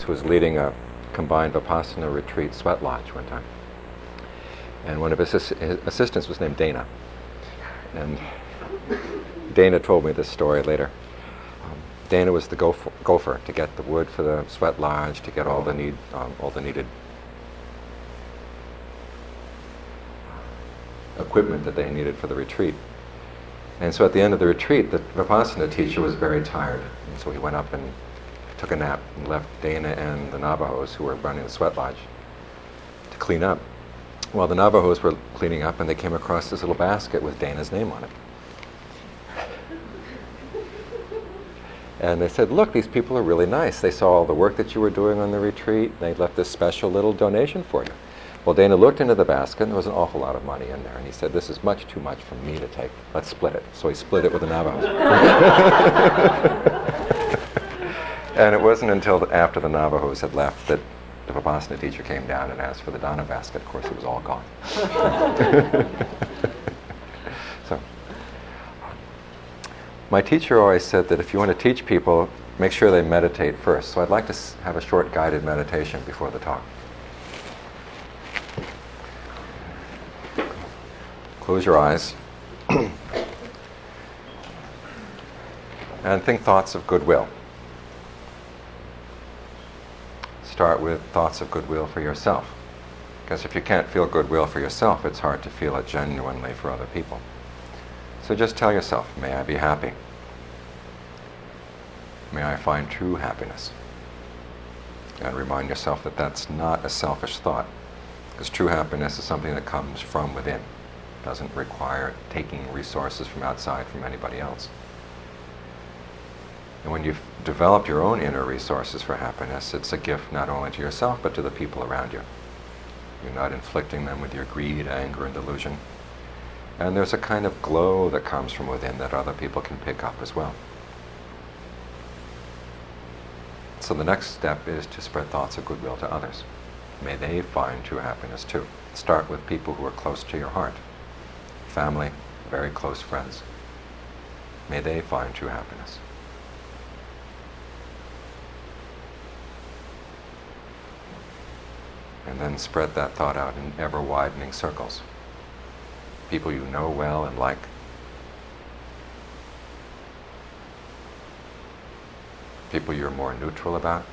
who was leading a combined Vipassana retreat sweat lodge one time. And one of his assistants was named Dana. And Dana told me this story later. Dana was the gopher to get the wood for the sweat lodge, to get all the needed equipment that they needed for the retreat. And so at the end of the retreat, the Vipassana teacher was very tired. And so he went up and took a nap and left Dana and the Navajos, who were running the sweat lodge, to clean up. Well, the Navajos were cleaning up, and they came across this little basket with Dana's name on it. And they said, look, these people are really nice. They saw all the work that you were doing on the retreat, and they left this special little donation for you. Well, Dana looked into the basket, and there was an awful lot of money in there. And he said, this is much too much for me to take. Let's split it. So he split it with the Navajos. And it wasn't until after the Navajos had left that the Vipassana teacher came down and asked for the dana basket. Of course, it was all gone. So, my teacher always said that if you want to teach people, make sure they meditate first. So I'd like to have a short guided meditation before the talk. Close your eyes and think thoughts of goodwill. Start with thoughts of goodwill for yourself. Because if you can't feel goodwill for yourself, it's hard to feel it genuinely for other people. So just tell yourself, may I be happy. May I find true happiness. And remind yourself that that's not a selfish thought. Because true happiness is something that comes from within. It doesn't require taking resources from outside from anybody else. And when you've developed your own inner resources for happiness, it's a gift not only to yourself, but to the people around you. You're not inflicting them with your greed, anger, and delusion. And there's a kind of glow that comes from within that other people can pick up as well. So the next step is to spread thoughts of goodwill to others. May they find true happiness too. Start with people who are close to your heart. Family, very close friends. May they find true happiness. And then spread that thought out in ever-widening circles. People you know well and like. People you're more neutral about.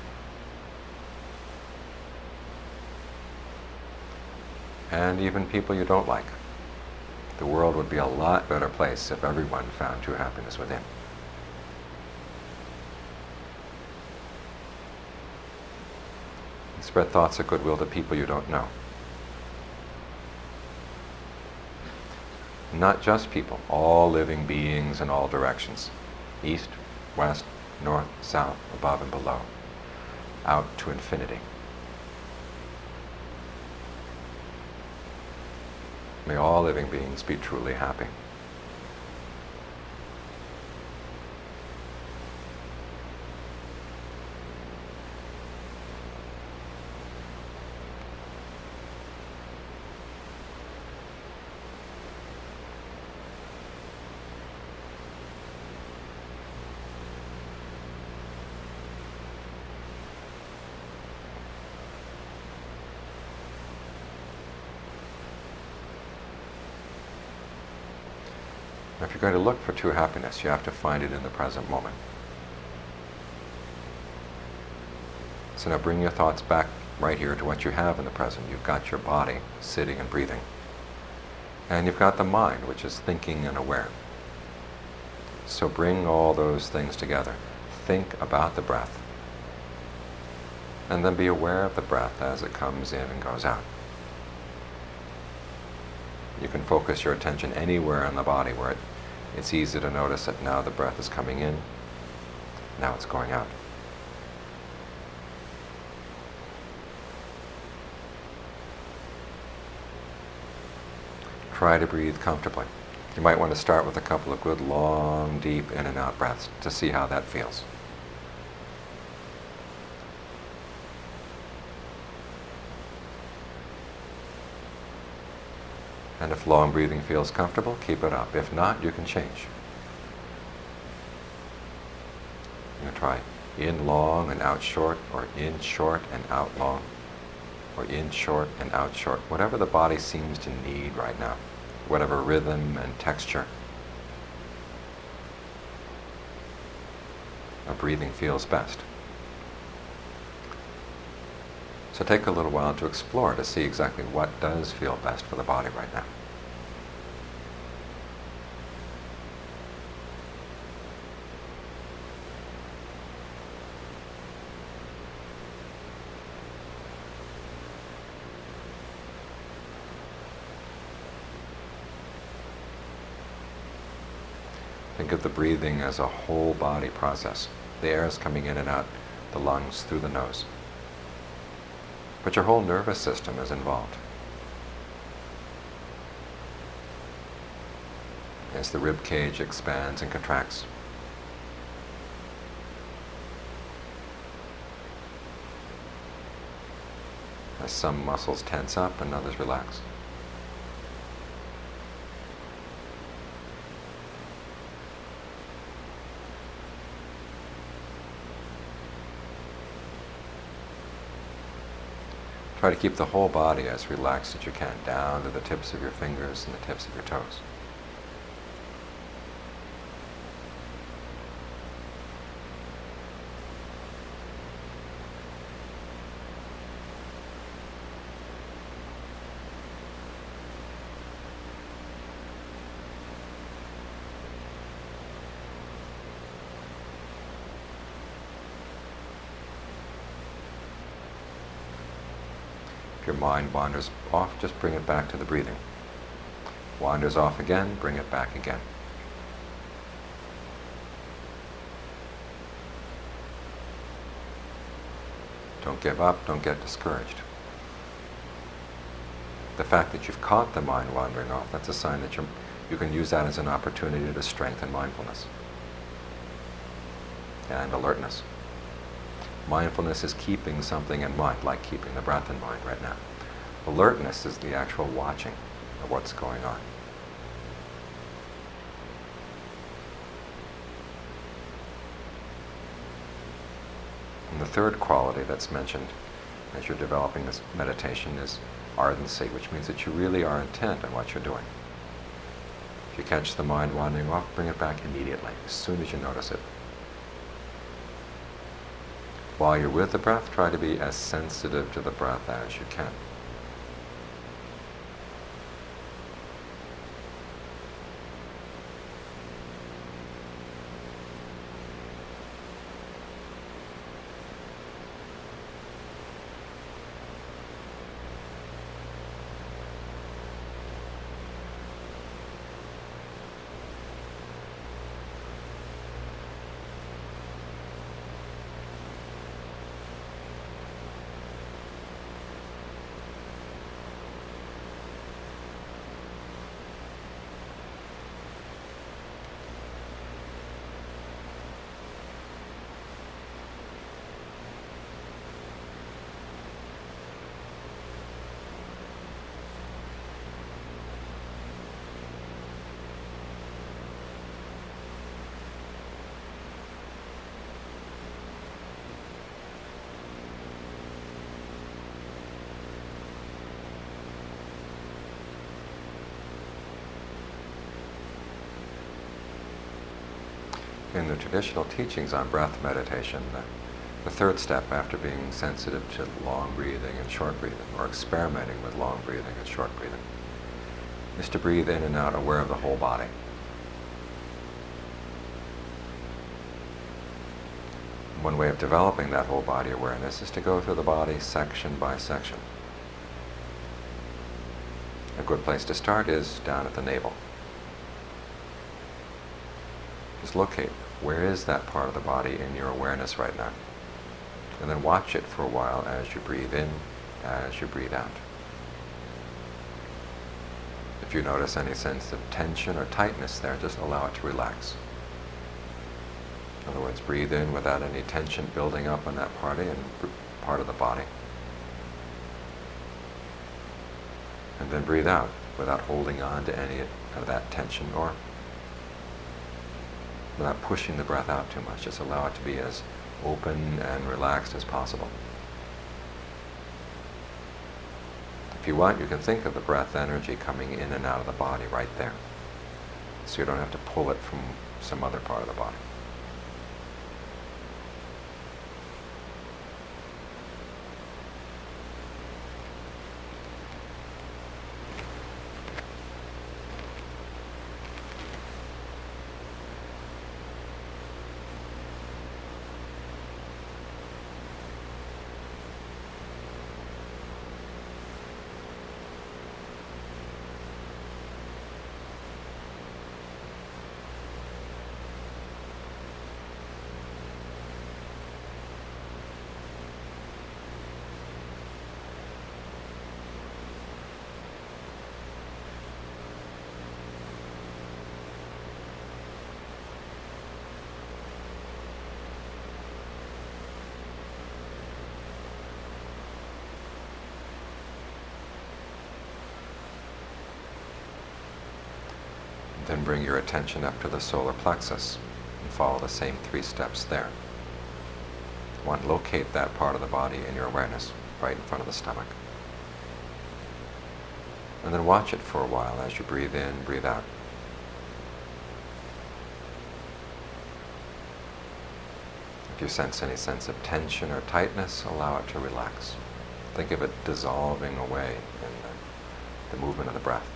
And even people you don't like. The world would be a lot better place if everyone found true happiness within. Spread thoughts of goodwill to people you don't know. Not just people, all living beings in all directions. East, west, north, south, above and below. Out to infinity. May all living beings be truly happy. If you're going to look for true happiness, you have to find it in the present moment. So now bring your thoughts back right here to what you have in the present. You've got your body sitting and breathing. And you've got the mind, which is thinking and aware. So bring all those things together. Think about the breath. And then be aware of the breath as it comes in and goes out. You can focus your attention anywhere in the body where it's easy to notice that now the breath is coming in, now it's going out. Try to breathe comfortably. You might want to start with a couple of good, long, deep in and out breaths to see how that feels. And if long breathing feels comfortable, keep it up. If not, you can change. You can try In long and out short, or in short and out long, or in short and out short, whatever the body seems to need right now, whatever rhythm and texture of breathing feels best. So take a little while to explore, to see exactly what does feel best for the body right now. Think of the breathing as a whole body process. The air is coming in and out the lungs through the nose. But your whole nervous system is involved. As the rib cage expands and contracts, as some muscles tense up and others relax. Try to keep the whole body as relaxed as you can, down to the tips of your fingers and the tips of your toes. If your mind wanders off, just bring it back to the breathing. Wanders off again, bring it back again. Don't give up, don't get discouraged. The fact that you've caught the mind wandering off, that's a sign that you can use that as an opportunity to strengthen mindfulness and alertness. Mindfulness is keeping something in mind, like keeping the breath in mind right now. Alertness is the actual watching of what's going on. And the third quality that's mentioned as you're developing this meditation is ardency, which means that you really are intent on what you're doing. If you catch the mind wandering off, bring it back immediately, as soon as you notice it. While you're with the breath, try to be as sensitive to the breath as you can. In the traditional teachings on breath meditation, the third step after being sensitive to long breathing and short breathing, or experimenting with long breathing and short breathing, is to breathe in and out aware of the whole body. One way of developing that whole body awareness is to go through the body section by section. A good place to start is down at the navel. Just locate, where is that part of the body in your awareness right now? And then watch it for a while as you breathe in, as you breathe out. If you notice any sense of tension or tightness there, just allow it to relax. In other words, breathe in without any tension building up on that part of the body. And then breathe out without holding on to any of that tension or without pushing the breath out too much. Just allow it to be as open and relaxed as possible. If you want, you can think of the breath energy coming in and out of the body right there, so you don't have to pull it from some other part of the body. Then bring your attention up to the solar plexus and follow the same 3 steps there. 1, locate that part of the body in your awareness, right in front of the stomach. And then watch it for a while as you breathe in, breathe out. If you sense any sense of tension or tightness, allow it to relax. Think of it dissolving away in the movement of the breath.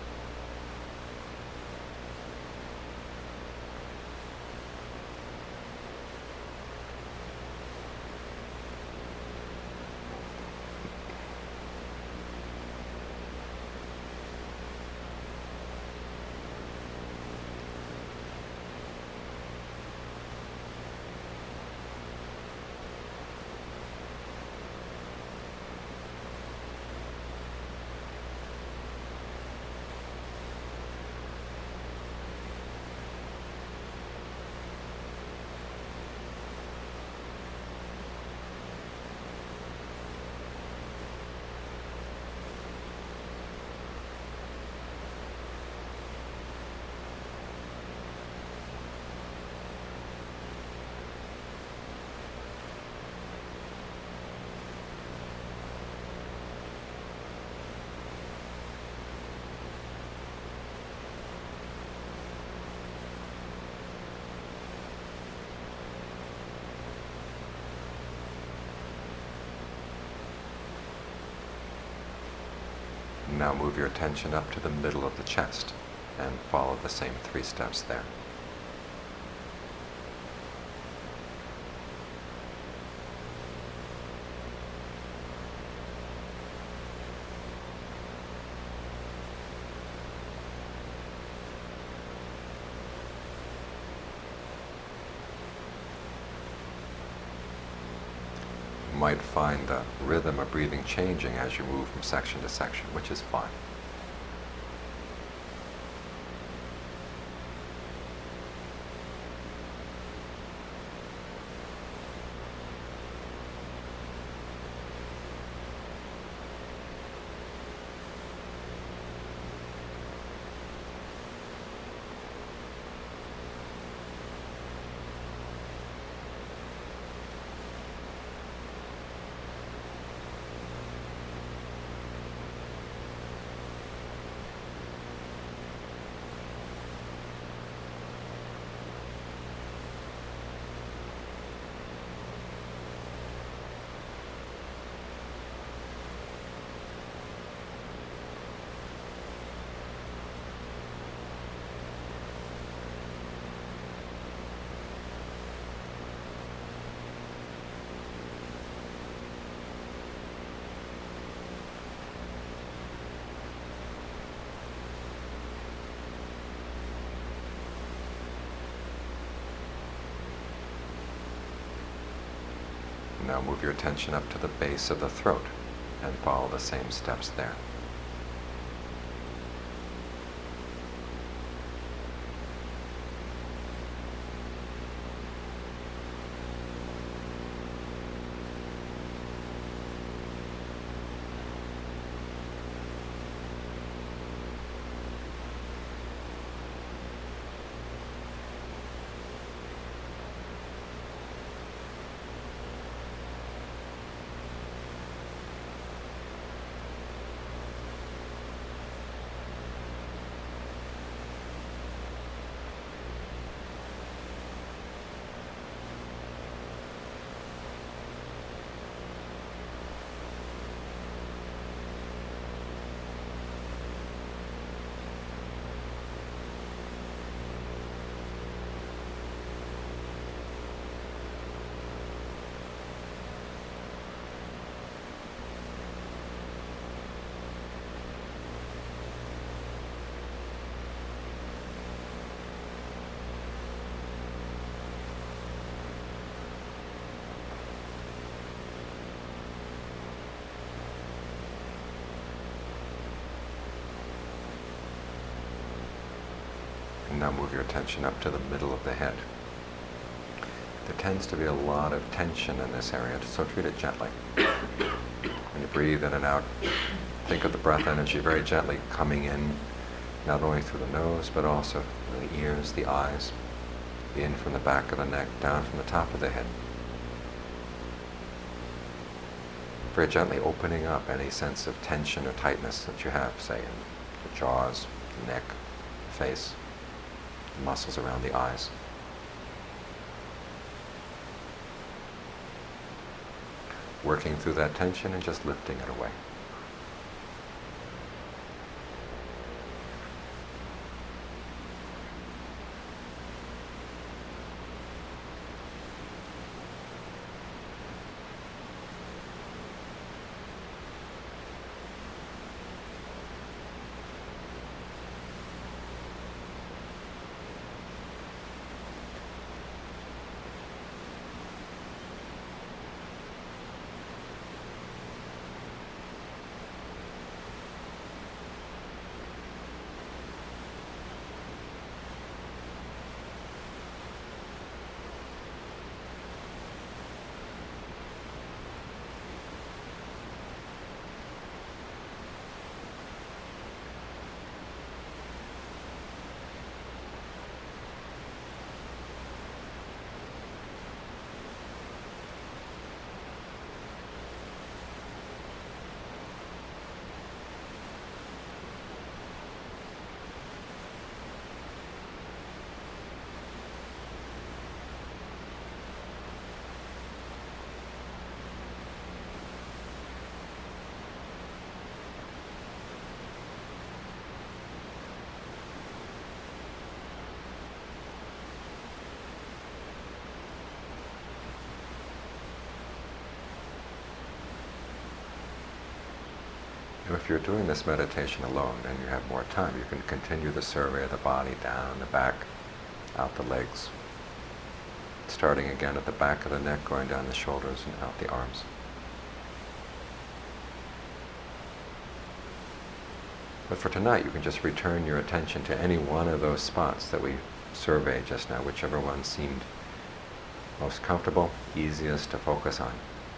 Now move your attention up to the middle of the chest and follow the same 3 steps there. You might find the rhythm of breathing changing as you move from section to section, which is fine. Now move your attention up to the base of the throat and follow the same steps there. now move your attention up to the middle of the head. There tends to be a lot of tension in this area, so treat it gently. When you breathe in and out, think of the breath energy very gently coming in, not only through the nose, but also the ears, the eyes, in from the back of the neck, down from the top of the head. Very gently opening up any sense of tension or tightness that you have, say, in the jaws, the neck, the face, the muscles around the eyes. Working through that tension and just lifting it away. If you're doing this meditation alone and you have more time, you can continue the survey of the body down the back, out the legs, starting again at the back of the neck, going down the shoulders and out the arms. But for tonight, you can just return your attention to any one of those spots that we surveyed just now, whichever one seemed most comfortable, easiest to focus on.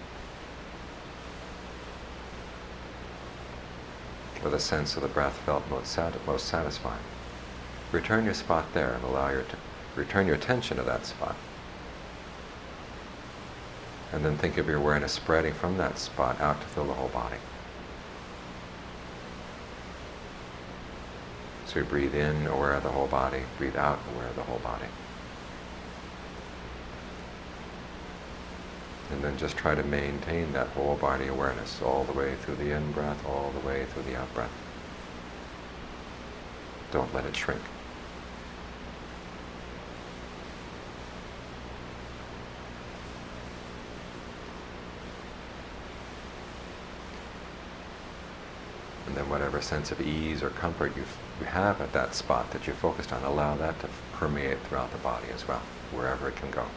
Or the sense of the breath felt most satisfying. Return your spot there and return your attention to that spot. And then think of your awareness spreading from that spot out to fill the whole body. So you breathe in, aware of the whole body. Breathe out, aware of the whole body. And then just try to maintain that whole body awareness all the way through the in-breath, all the way through the out-breath. Don't let it shrink. And then whatever sense of ease or comfort you have at that spot that you focused on, allow that to permeate throughout the body as well, wherever it can go.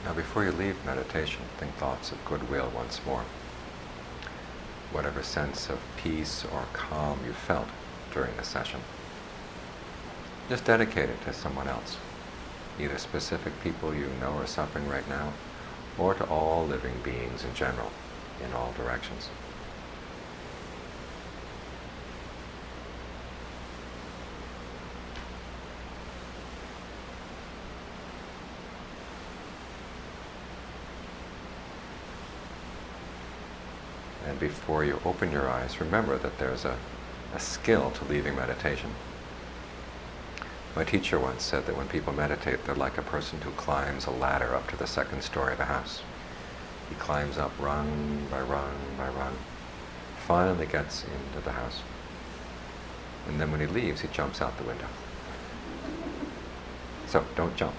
Now before you leave meditation, think thoughts of goodwill once more. Whatever sense of peace or calm you felt during the session, just dedicate it to someone else, either specific people you know are suffering right now, or to all living beings in general, in all directions. And before you open your eyes, remember that there's a skill to leaving meditation. My teacher once said that when people meditate, they're like a person who climbs a ladder up to the second story of a house. He climbs up rung by rung by rung, finally gets into the house. And then when he leaves, he jumps out the window. So don't jump.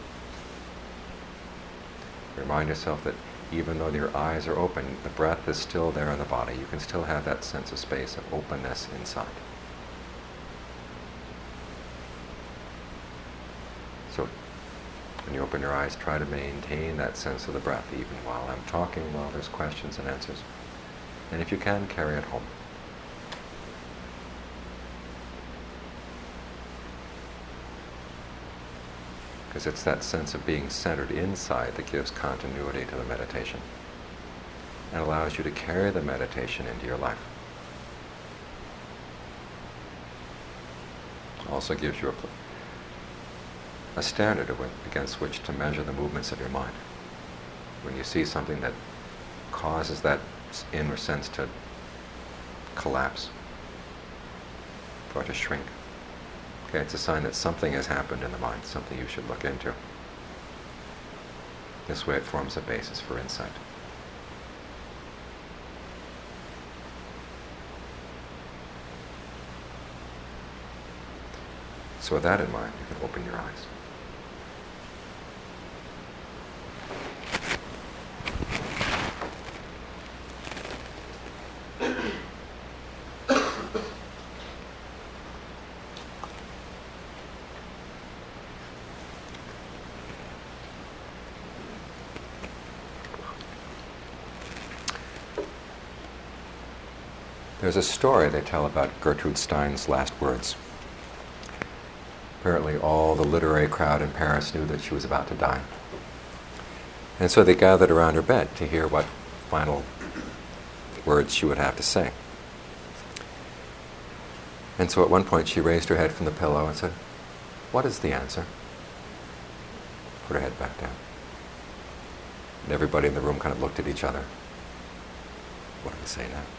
Remind yourself that even though your eyes are open, the breath is still there in the body. You can still have that sense of space, of openness inside. So when you open your eyes, try to maintain that sense of the breath, even while I'm talking, while there's questions and answers. And if you can, carry it home. Because it's that sense of being centered inside that gives continuity to the meditation and allows you to carry the meditation into your life. Also gives you a standard against which to measure the movements of your mind. When you see something that causes that inner sense to collapse or to shrink, okay, it's a sign that something has happened in the mind, something you should look into. This way it forms a basis for insight. So with that in mind, you can open your eyes. There's a story they tell about Gertrude Stein's last words. Apparently all the literary crowd in Paris knew that she was about to die. And so they gathered around her bed to hear what final words she would have to say. And so at one point she raised her head from the pillow and said, "What is the answer?" Put her head back down. And everybody in the room kind of looked at each other. What do we say now?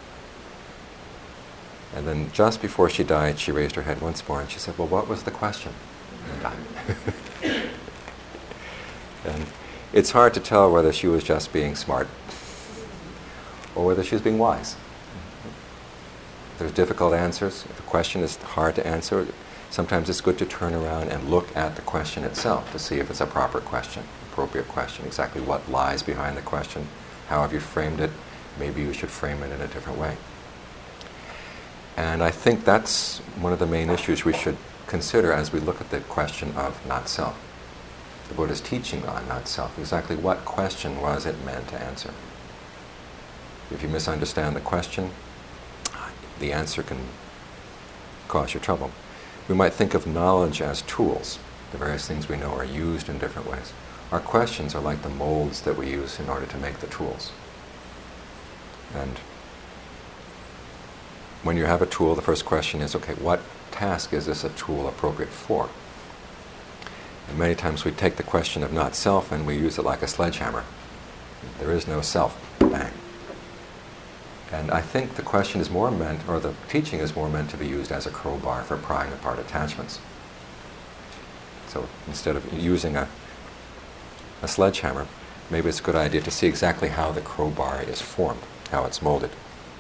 And then just before she died, she raised her head once more and she said, "Well, what was the question?" And died. And it's hard to tell whether she was just being smart or whether she was being wise. There's difficult answers. If a question is hard to answer, sometimes it's good to turn around and look at the question itself to see if it's a proper question, appropriate question, exactly what lies behind the question, how have you framed it, maybe you should frame it in a different way. And I think that's one of the main issues we should consider as we look at the question of not-self. The Buddha's teaching on not-self, exactly what question was it meant to answer? If you misunderstand the question, the answer can cause you trouble. We might think of knowledge as tools. The various things we know are used in different ways. Our questions are like the molds that we use in order to make the tools. And when you have a tool, the first question is, okay, what task is this a tool appropriate for? And many times we take the question of not self and we use it like a sledgehammer. There is no self. Bang. And I think the question is more meant, or the teaching is more meant to be used as a crowbar for prying apart attachments. So instead of using a sledgehammer, maybe it's a good idea to see exactly how the crowbar is formed, how it's molded.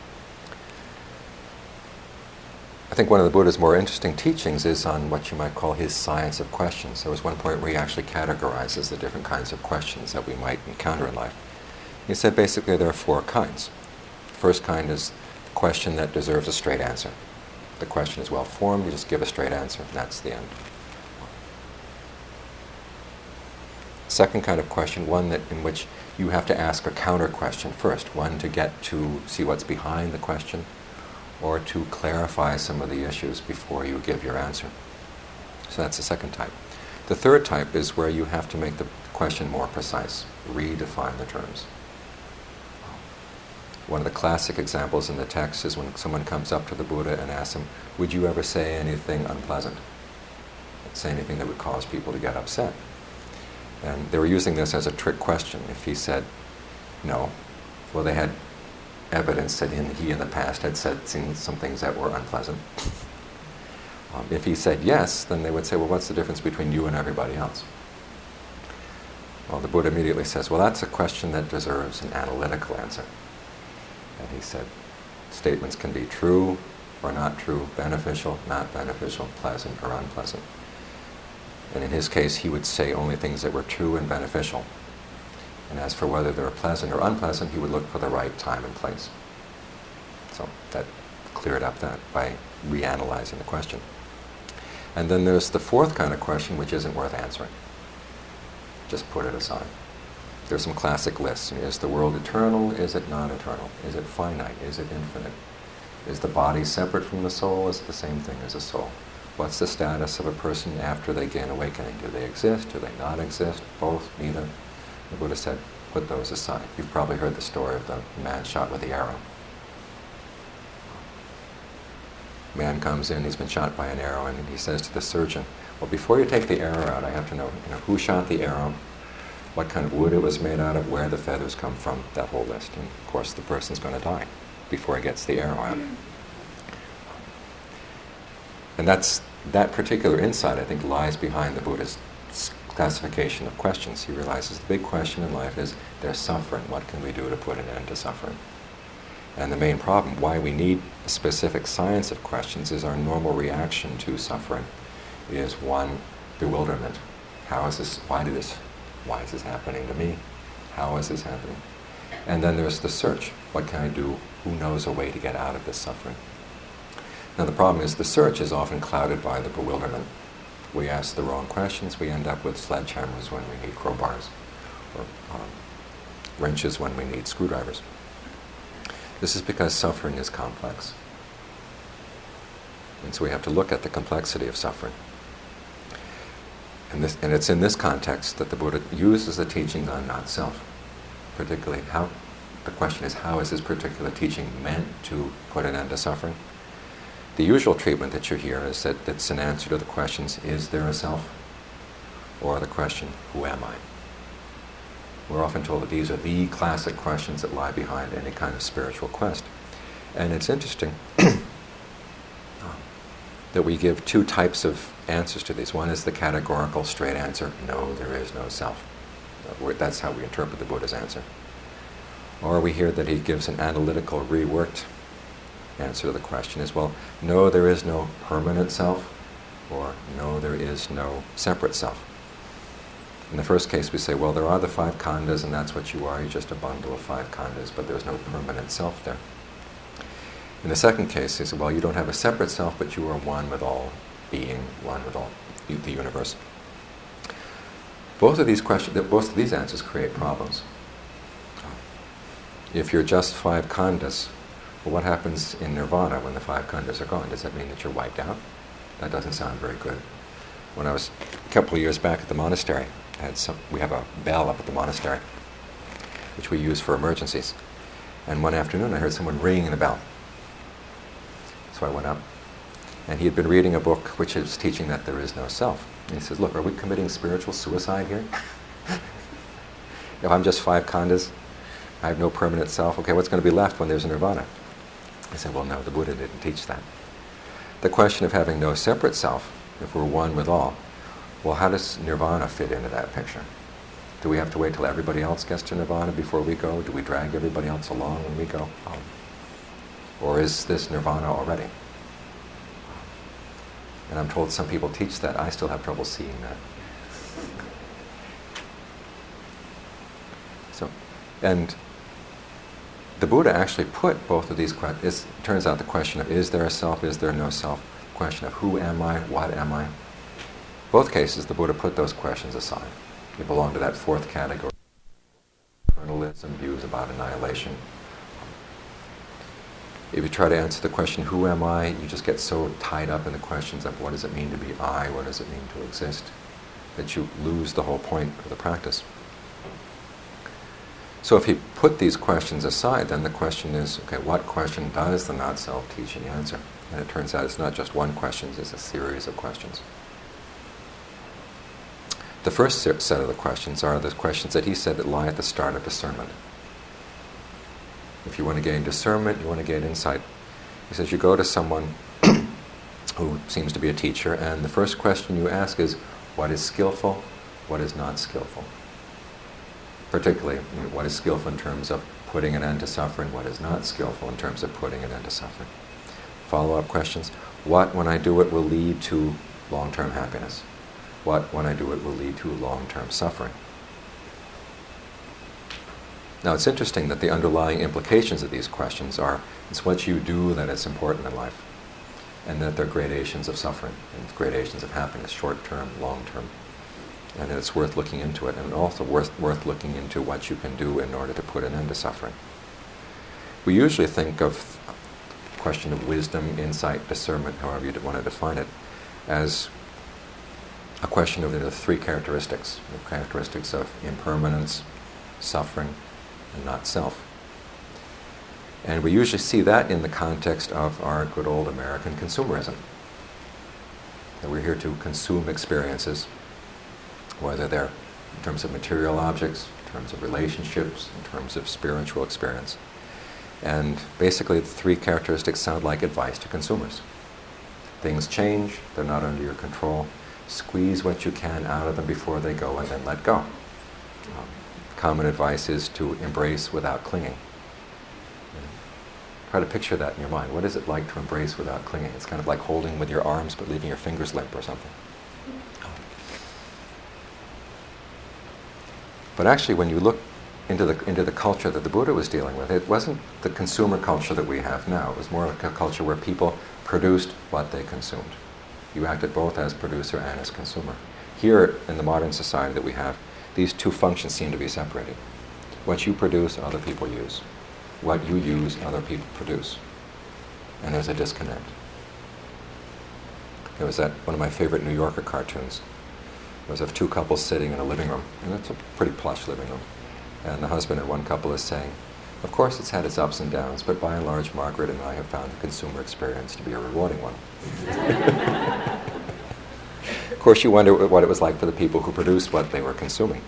I think one of the Buddha's more interesting teachings is on what you might call his science of questions. There was one point where he actually categorizes the different kinds of questions that we might encounter in life. He said basically there are four kinds. The first kind is the question that deserves a straight answer. The question is well formed, you just give a straight answer, and that's the end. The second kind of question, one in which you have to ask a counter question first, one to get to see what's behind the question, or to clarify some of the issues before you give your answer. So that's the second type. The third type is where you have to make the question more precise, redefine the terms. One of the classic examples in the text is when someone comes up to the Buddha and asks him, would you ever say anything unpleasant? Say anything that would cause people to get upset? And they were using this as a trick question. If he said no, well, they had evidence that he in the past had seen some things that were unpleasant. If he said yes, then they would say, well, what's the difference between you and everybody else? Well, the Buddha immediately says, well, that's a question that deserves an analytical answer. And he said, statements can be true or not true, beneficial, not beneficial, pleasant or unpleasant. And in his case, he would say only things that were true and beneficial. And as for whether they were pleasant or unpleasant, he would look for the right time and place. So that cleared up that by reanalyzing the question. And then there's the fourth kind of question, which isn't worth answering. Just put it aside. There's some classic lists. Is the world eternal? Is it non-eternal? Is it finite? Is it infinite? Is the body separate from the soul? Is it the same thing as a soul? What's the status of a person after they gain awakening? Do they exist? Do they not exist? Both? Neither? The Buddha said, put those aside. You've probably heard the story of the man shot with the arrow. Man comes in, he's been shot by an arrow, and he says to the surgeon, well, before you take the arrow out, I have to know, who shot the arrow, what kind of wood it was made out of, where the feathers come from, that whole list. And of course the person's going to die before he gets the arrow out. And that particular insight, I think, lies behind the Buddha's classification of questions. He realizes the big question in life is there's suffering. What can we do to put an end to suffering? And the main problem, why we need a specific science of questions, is our normal reaction to suffering is one, bewilderment. How is this? Why is this happening to me? How is this happening? And then there's the search. What can I do? Who knows a way to get out of this suffering? Now the problem is the search is often clouded by the bewilderment. We ask the wrong questions, we end up with sledgehammers when we need crowbars, or wrenches when we need screwdrivers. This is because suffering is complex. And so we have to look at the complexity of suffering. And it's in this context that the Buddha uses the teachings on not-self. Particularly, the question is, how is this particular teaching meant to put an end to suffering? The usual treatment that you hear is that it's an answer to the questions, is there a self? Or the question, who am I? We're often told that these are the classic questions that lie behind any kind of spiritual quest. And it's interesting that we give two types of answers to these. One is the categorical straight answer, no, there is no self. That's how we interpret the Buddha's answer. Or we hear that he gives an analytical, reworked answer to the question is, well, no, there is no permanent self, or no, there is no separate self. In the first case, we say, well, there are the five khandhas, and that's what you are. You're just a bundle of five khandhas, but there's no permanent self there. In the second case, he said, well, you don't have a separate self, but you are one with all being, one with all the universe. Both of these answers create problems. If you're just five khandhas, well, what happens in nirvana when the five khandhas are gone? Does that mean that you're wiped out? That doesn't sound very good. When I was a couple of years back at the monastery, we have a bell up at the monastery, which we use for emergencies. And one afternoon I heard someone ringing the bell. So I went up, and he had been reading a book which is teaching that there is no self. And he says, look, are we committing spiritual suicide here? If I'm just five khandhas, I have no permanent self, okay, what's going to be left when there's a nirvana? I said, well, no, the Buddha didn't teach that. The question of having no separate self, if we're one with all, well, how does nirvana fit into that picture? Do we have to wait till everybody else gets to nirvana before we go? Do we drag everybody else along when we go? Or is this nirvana already? And I'm told some people teach that. I still have trouble seeing that. And the Buddha actually put both of these questions. It turns out the question of is there a self, is there no self, the question of who am I, what am I. Both cases, the Buddha put those questions aside. You belong to that fourth category. Eternalism, views about annihilation. If you try to answer the question, who am I, you just get so tied up in the questions of what does it mean to be I, what does it mean to exist, that you lose the whole point of the practice. So if you put these questions aside, then the question is, okay, what question does the not-self teach and answer? And it turns out it's not just one question, it's a series of questions. The first set of the questions are the questions that he said that lie at the start of discernment. If you want to gain discernment, you want to gain insight. He says you go to someone who seems to be a teacher, and the first question you ask is, what is skillful, what is not skillful? Particularly, what is skillful in terms of putting an end to suffering, what is not skillful in terms of putting an end to suffering. Follow-up questions, what, when I do it, will lead to long-term happiness? What, when I do it, will lead to long-term suffering? Now, it's interesting that the underlying implications of these questions are, it's what you do that is important in life, and that there are gradations of suffering, and gradations of happiness, short-term, long-term, and it's worth looking into it, and also worth looking into what you can do in order to put an end to suffering. We usually think of the question of wisdom, insight, discernment, however you want to define it, as a question of the three characteristics, the characteristics of impermanence, suffering, and not self. And we usually see that in the context of our good old American consumerism. That we're here to consume experiences, whether they're in terms of material objects, in terms of relationships, in terms of spiritual experience. And basically the three characteristics sound like advice to consumers. Things change, they're not under your control. Squeeze what you can out of them before they go and then let go. Common advice is to embrace without clinging. Try to picture that in your mind. What is it like to embrace without clinging? It's kind of like holding with your arms but leaving your fingers limp or something. But actually, when you look into the culture that the Buddha was dealing with, it wasn't the consumer culture that we have now. It was more like a culture where people produced what they consumed. You acted both as producer and as consumer. Here, in the modern society that we have, these two functions seem to be separated. What you produce, other people use. What you use, other people produce. And there's a disconnect. It was that one of my favorite New Yorker cartoons. It was of two couples sitting in a living room, and it's a pretty plush living room. And the husband in one couple is saying, of course it's had its ups and downs, but by and large Margaret and I have found the consumer experience to be a rewarding one. Of course you wonder what it was like for the people who produced what they were consuming.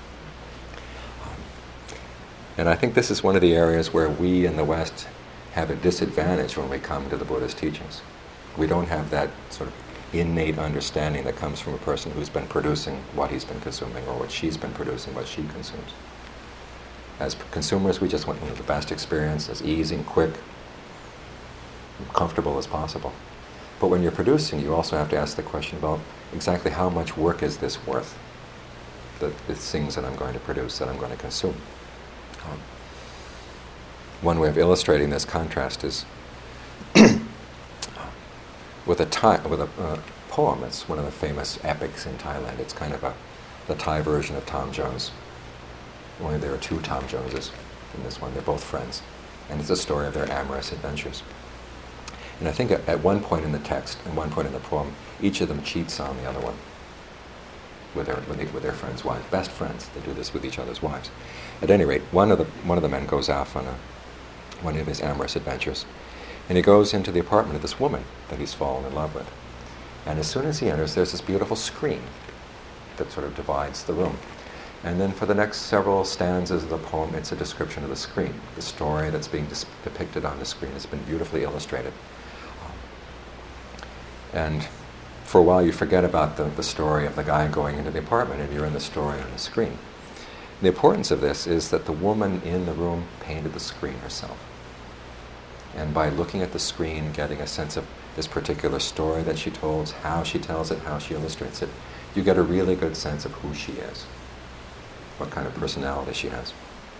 And I think this is one of the areas where we in the West have a disadvantage when we come to the Buddha's teachings. We don't have that sort of innate understanding that comes from a person who's been producing what he's been consuming, or what she's been producing, what she consumes. As consumers, we just want the best experience, as easy and quick, comfortable as possible. But when you're producing, you also have to ask the question about exactly how much work is this worth? The things that I'm going to produce, that I'm going to consume. One way of illustrating this contrast is with a poem. It's one of the famous epics in Thailand. It's kind of the Thai version of Tom Jones. Only there are two Tom Joneses in this one. They're both friends. And it's a story of their amorous adventures. And I think at one point in the text, and one point in the poem, each of them cheats on the other one with their friends' wives. Best friends. They do this with each other's wives. At any rate, one of the men goes off on one of his amorous adventures, and he goes into the apartment of this woman that he's fallen in love with. And as soon as he enters, there's this beautiful screen that sort of divides the room. And then for the next several stanzas of the poem, it's a description of the screen. The story that's being depicted on the screen has been beautifully illustrated. And for a while you forget about the story of the guy going into the apartment, and you're in the story on the screen. The importance of this is that the woman in the room painted the screen herself. And by looking at the screen, getting a sense of this particular story that she told, how she tells it, how she illustrates it, you get a really good sense of who she is, what kind of personality she has.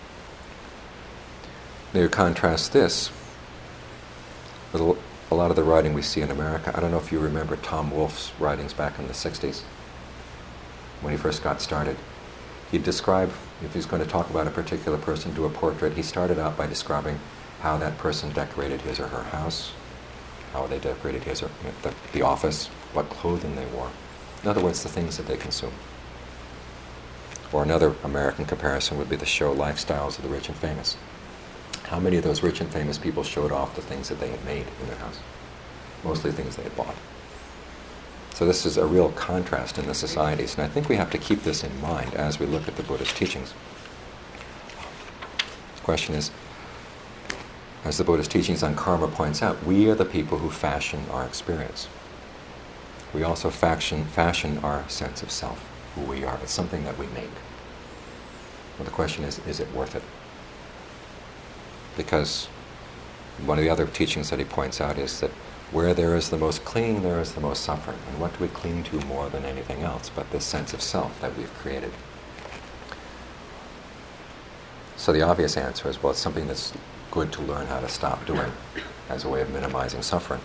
Now you contrast this with a lot of the writing we see in America. I don't know if you remember Tom Wolfe's writings back in the 60s, when he first got started. he'd describe, if he's going to talk about a particular person, do a portrait, he started out by describing how that person decorated his or her house, how they decorated his or the office, what clothing they wore. In other words, the things that they consume. Or another American comparison would be the show lifestyles of the rich and famous. How many of those rich and famous people showed off the things that they had made in their house? Mostly things they had bought. So this is a real contrast in the societies, and I think we have to keep this in mind as we look at the Buddha's teachings. The question is, as the Buddha's teachings on karma points out, we are the people who fashion our experience. We also fashion our sense of self, who we are. It's something that we make. Well, the question is it worth it? Because one of the other teachings that he points out is that where there is the most clinging, there is the most suffering. And what do we cling to more than anything else but this sense of self that we've created? So the obvious answer is, well, it's something that's good to learn how to stop doing as a way of minimizing suffering.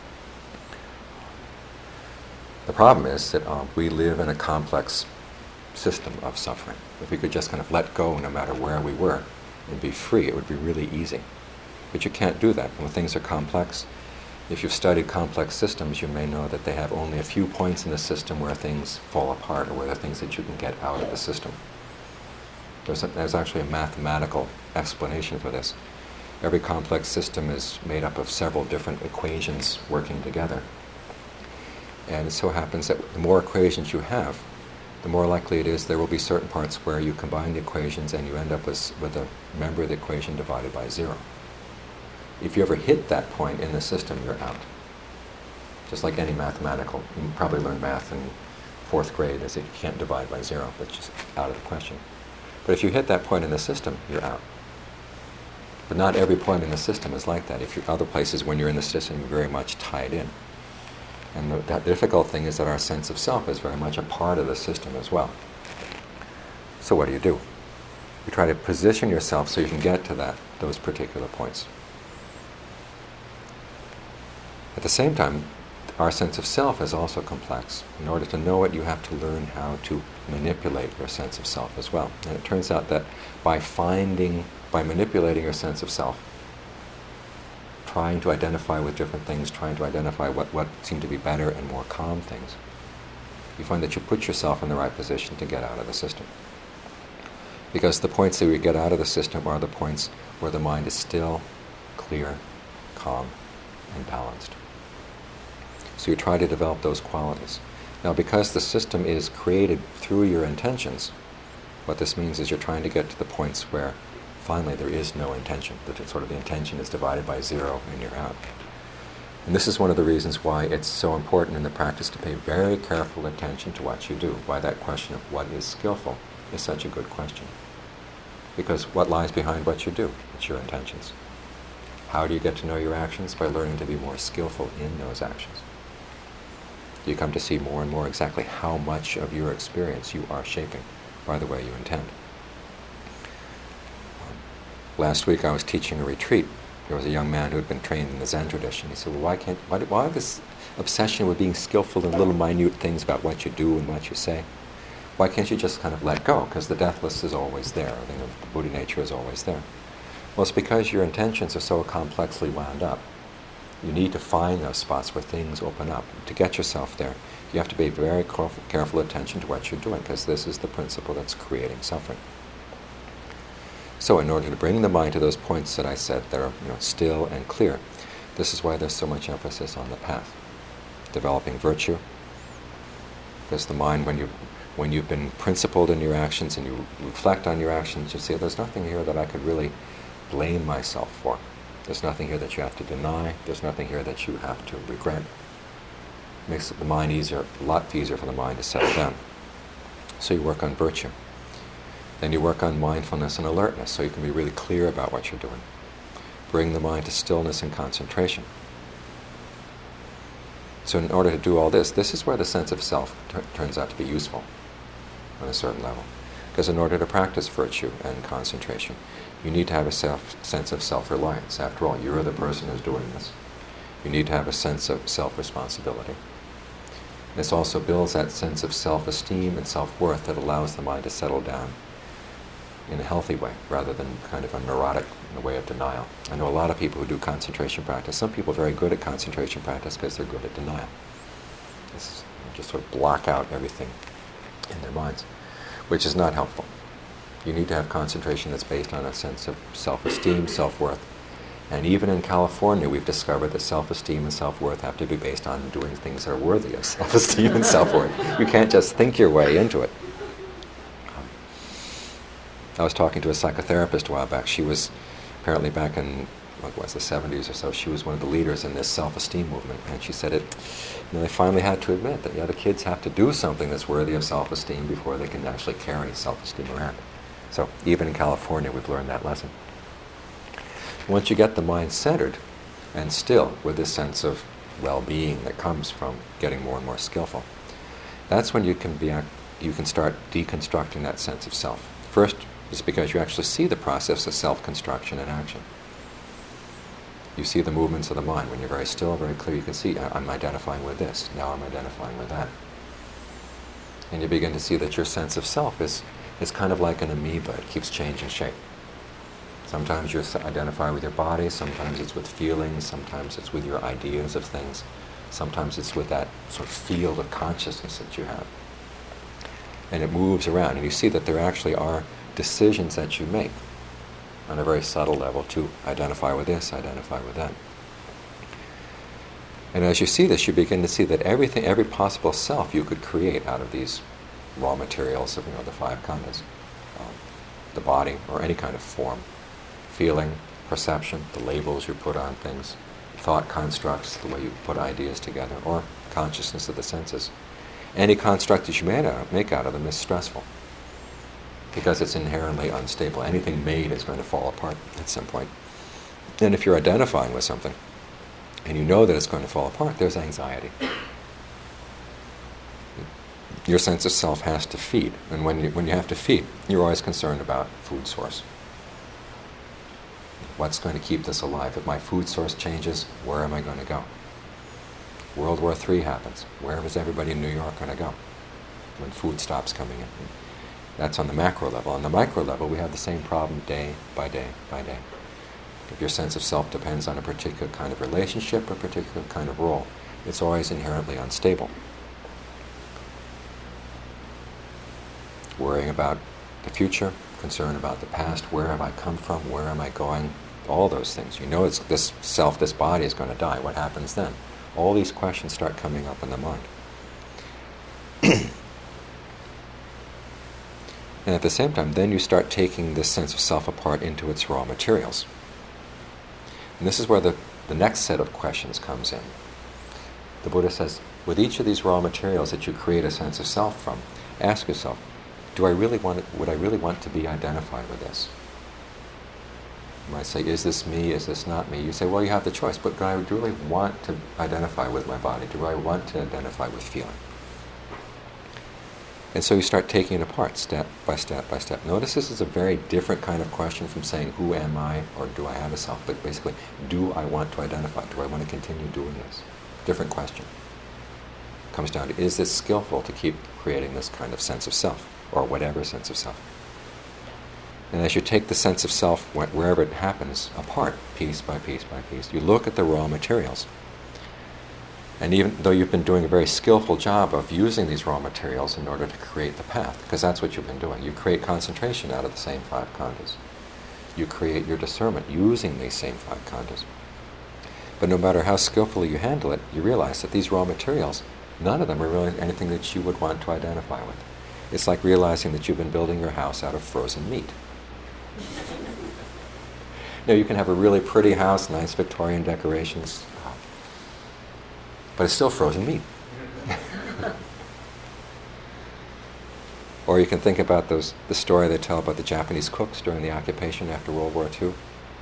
The problem is that we live in a complex system of suffering. If we could just kind of let go no matter where we were and be free, it would be really easy. But you can't do that. When things are complex, if you've studied complex systems, you may know that they have only a few points in the system where things fall apart, or where there are things that you can get out of the system. There's actually a mathematical explanation for this. Every complex system is made up of several different equations working together. And it so happens that the more equations you have, the more likely it is there will be certain parts where you combine the equations and you end up with a member of the equation divided by 0. If you ever hit that point in the system, you're out. Just like any mathematical, you probably learned math in 4th grade, as if you can't divide by 0, that's just out of the question. But if you hit that point in the system, you're out. But not every point in the system is like that. If you're other places, when you're in the system, you're very much tied in. And the difficult thing is that our sense of self is very much a part of the system as well. So what do? You try to position yourself so you can get to those particular points. At the same time, our sense of self is also complex. In order to know it, you have to learn how to manipulate your sense of self as well. And it turns out that by manipulating your sense of self, trying to identify with different things, trying to identify what seem to be better and more calm things, you find that you put yourself in the right position to get out of the system. Because the points that we get out of the system are the points where the mind is still, clear, calm, and balanced. So you try to develop those qualities. Now, because the system is created through your intentions, what this means is you're trying to get to the points where finally there is no intention, that sort of the intention is divided by 0 and you're out. And this is one of the reasons why it's so important in the practice to pay very careful attention to what you do, why that question of what is skillful is such a good question. Because what lies behind what you do? It's your intentions. How do you get to know your actions? By learning to be more skillful in those actions. You come to see more and more exactly how much of your experience you are shaping by the way you intend. Last week I was teaching a retreat. There was a young man who had been trained in the Zen tradition. He said, well, why this obsession with being skillful in little minute things about what you do and what you say? Why can't you just kind of let go? Because the deathless is always there. The Buddha nature is always there. Well, it's because your intentions are so complexly wound up. You need to find those spots where things open up. To get yourself there, you have to pay very careful attention to what you're doing, because this is the principle that's creating suffering. So in order to bring the mind to those points that I said that are still and clear, this is why there's so much emphasis on the path. Developing virtue, because the mind, when you've been principled in your actions and you reflect on your actions, you see there's nothing here that I could really blame myself for. There's nothing here that you have to deny. There's nothing here that you have to regret. It makes the mind easier, a lot easier for the mind to settle down. So you work on virtue. Then you work on mindfulness and alertness, so you can be really clear about what you're doing. Bring the mind to stillness and concentration. So in order to do all this is where the sense of self turns out to be useful on a certain level. Because in order to practice virtue and concentration, you need to have a sense of self-reliance. After all, you're the person who's doing this. You need to have a sense of self-responsibility. This also builds that sense of self-esteem and self-worth that allows the mind to settle down in a healthy way, rather than kind of a neurotic in the way of denial. I know a lot of people who do concentration practice. Some people are very good at concentration practice because they're good at denial. It's just sort of block out everything in their minds, which is not helpful. You need to have concentration that's based on a sense of self-esteem, self-worth. And even in California, we've discovered that self-esteem and self-worth have to be based on doing things that are worthy of self-esteem and self-worth. You can't just think your way into it. I was talking to a psychotherapist a while back. She was apparently back in, what was the 70s or so, she was one of the leaders in this self-esteem movement. And she said they finally had to admit that, the kids have to do something that's worthy of self-esteem before they can actually carry self-esteem around. So even in California, we've learned that lesson. Once you get the mind centered and still with this sense of well-being that comes from getting more and more skillful, that's when you can start deconstructing that sense of self. First, is because you actually see the process of self-construction in action. You see the movements of the mind. When you're very still, very clear, you can see, I'm identifying with this, now I'm identifying with that. And you begin to see that your sense of self is kind of like an amoeba. It keeps changing shape. Sometimes you identify with your body, sometimes it's with feelings, sometimes it's with your ideas of things, sometimes it's with that sort of field of consciousness that you have. And it moves around, and you see that there actually are decisions that you make on a very subtle level to identify with this, identify with that. And as you see this, you begin to see that every possible self you could create out of these raw materials of the five khandhas, the body, or any kind of form, feeling, perception, the labels you put on things, thought constructs, the way you put ideas together, or consciousness of the senses. Any construct that you make out of them is stressful, because it's inherently unstable. Anything made is going to fall apart at some point. And if you're identifying with something, and you know that it's going to fall apart, there's anxiety. Your sense of self has to feed. And when you have to feed, you're always concerned about food source. What's going to keep this alive? If my food source changes, where am I going to go? World War III happens. Where is everybody in New York going to go when food stops coming in? That's on the macro level. On the micro level, we have the same problem day by day by day. If your sense of self depends on a particular kind of relationship, a particular kind of role, it's always inherently unstable. Worrying about the future, concern about the past, where have I come from, where am I going, all those things. You know it's this self, this body is going to die. What happens then? All these questions start coming up in the mind. And at the same time, then you start taking this sense of self apart into its raw materials. And this is where the next set of questions comes in. The Buddha says, with each of these raw materials that you create a sense of self from, ask yourself, would I really want to be identified with this? You might say, is this me, is this not me? You say, well, you have the choice, but do I really want to identify with my body? Do I want to identify with feeling? And so you start taking it apart, step by step by step. Notice this is a very different kind of question from saying, who am I, or do I have a self? But basically, do I want to identify? Do I want to continue doing this? Different question. It comes down to, is this skillful to keep creating this kind of sense of self, or whatever sense of self? And as you take the sense of self, wherever it happens, apart, piece by piece by piece, you look at the raw materials. And even though you've been doing a very skillful job of using these raw materials in order to create the path, because that's what you've been doing. You create concentration out of the same five khandhas. You create your discernment using these same five khandhas. But no matter how skillfully you handle it, you realize that these raw materials, none of them are really anything that you would want to identify with. It's like realizing that you've been building your house out of frozen meat. Now, you can have a really pretty house, nice Victorian decorations, but it's still frozen meat. Or you can think about the story they tell about the Japanese cooks during the occupation after World War II.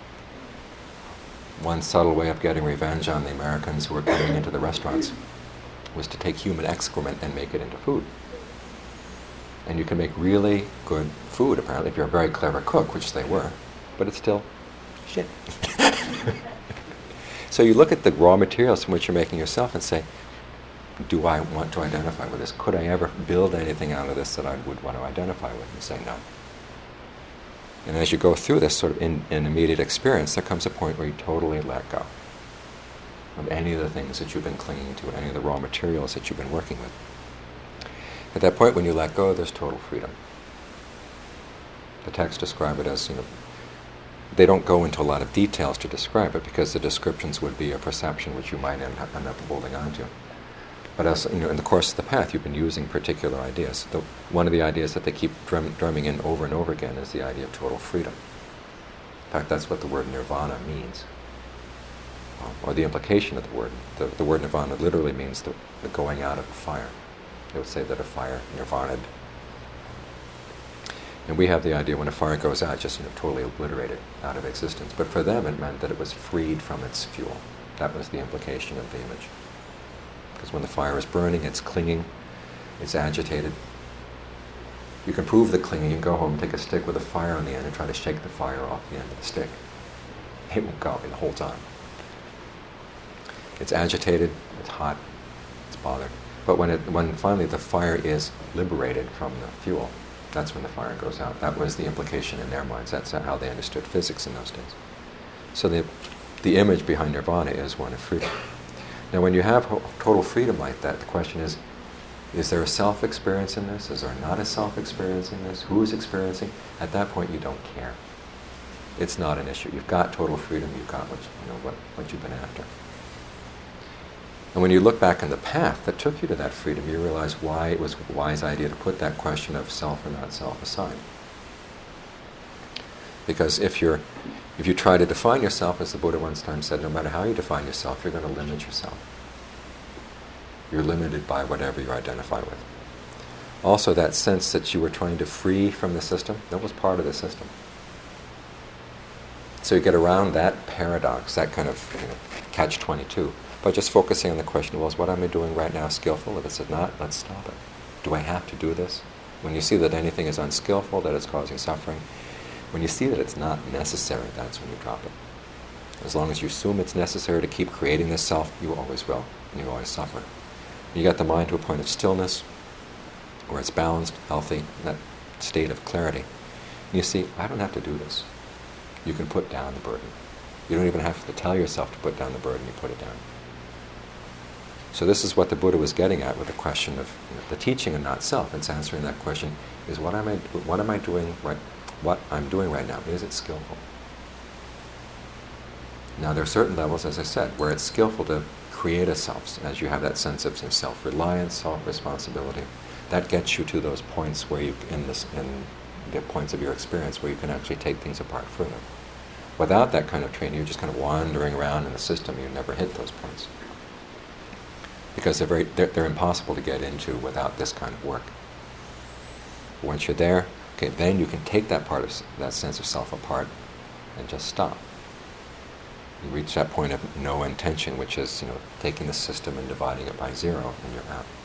One subtle way of getting revenge on the Americans who were coming into the restaurants was to take human excrement and make it into food. And you can make really good food, apparently, if you're a very clever cook, which they were, but it's still shit. So you look at the raw materials from which you're making yourself and say, do I want to identify with this? Could I ever build anything out of this that I would want to identify with? And say no. And as you go through this sort of in immediate experience, there comes a point where you totally let go of any of the things that you've been clinging to, any of the raw materials that you've been working with. At that point, when you let go, there's total freedom. The texts describe it as, they don't go into a lot of details to describe it because the descriptions would be a perception which you might end up holding on to. But as in the course of the path, you've been using particular ideas. One of the ideas that they keep drumming in over and over again is the idea of total freedom. In fact, that's what the word nirvana means, or the implication of the word. The word nirvana literally means the going out of a fire. They would say that a fire nirvana'd. And we have the idea when a fire goes out, just totally obliterated out of existence. But for them, it meant that it was freed from its fuel. That was the implication of the image. Because when the fire is burning, it's clinging, it's agitated. You can prove the clinging. You can go home, take a stick with a fire on the end, and try to shake the fire off the end of the stick. It won't go the whole time. It's agitated, it's hot, it's bothered. But when finally the fire is liberated from the fuel, that's when the fire goes out. That was the implication in their minds. That's how they understood physics in those days. So the image behind nirvana is one of freedom. Now, when you have total freedom like that, the question is there a self-experience in this? Is there not a self-experience in this? Who is experiencing? At that point, you don't care. It's not an issue. You've got total freedom. You've got what you've been after. And when you look back in the path that took you to that freedom, you realize why it was a wise idea to put that question of self or not self aside. Because if you try to define yourself, as the Buddha once time said, no matter how you define yourself, you're going to limit yourself. You're limited by whatever you identify with. Also, that sense that you were trying to free from the system, that was part of the system. So you get around that paradox, that kind of catch-22, by just focusing on the question, well, is what am I doing right now skillful? If it's not, let's stop it. Do I have to do this? When you see that anything is unskillful, that it's causing suffering, when you see that it's not necessary, that's when you drop it. As long as you assume it's necessary to keep creating this self, you always will, and you always suffer. You get the mind to a point of stillness, where it's balanced, healthy, that state of clarity. And you see, I don't have to do this. You can put down the burden. You don't even have to tell yourself to put down the burden, you put it down. So this is what the Buddha was getting at with the question of the teaching and not self. It's answering that question, is what am I doing right? What I'm doing right now, is it skillful? Now there are certain levels, as I said, where it's skillful to create a self, as you have that sense of self-reliance, self-responsibility. That gets you to those points where you, in the points of your experience, where you can actually take things apart further. Without that kind of training, you're just kind of wandering around in the system. You never hit those points. Because they're impossible to get into without this kind of work. Once you're there, okay, then you can take that part of that sense of self apart and just stop. You reach that point of no intention, which is, taking the system and dividing it by zero, and you're out.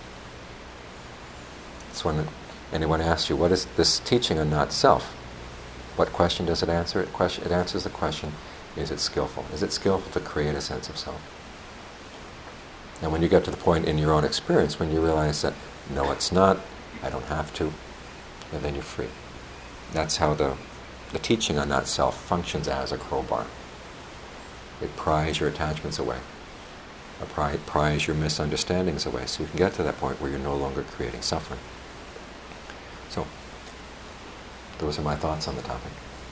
So when anyone asks you, what is this teaching on not self? What question does it answer? It answers the question, is it skillful? Is it skillful to create a sense of self? And when you get to the point in your own experience when you realize that, no, it's not, I don't have to, and then you're free. That's how the teaching on not self functions as a crowbar. It pries your attachments away. It pries your misunderstandings away, so you can get to that point where you're no longer creating suffering. So, those are my thoughts on the topic.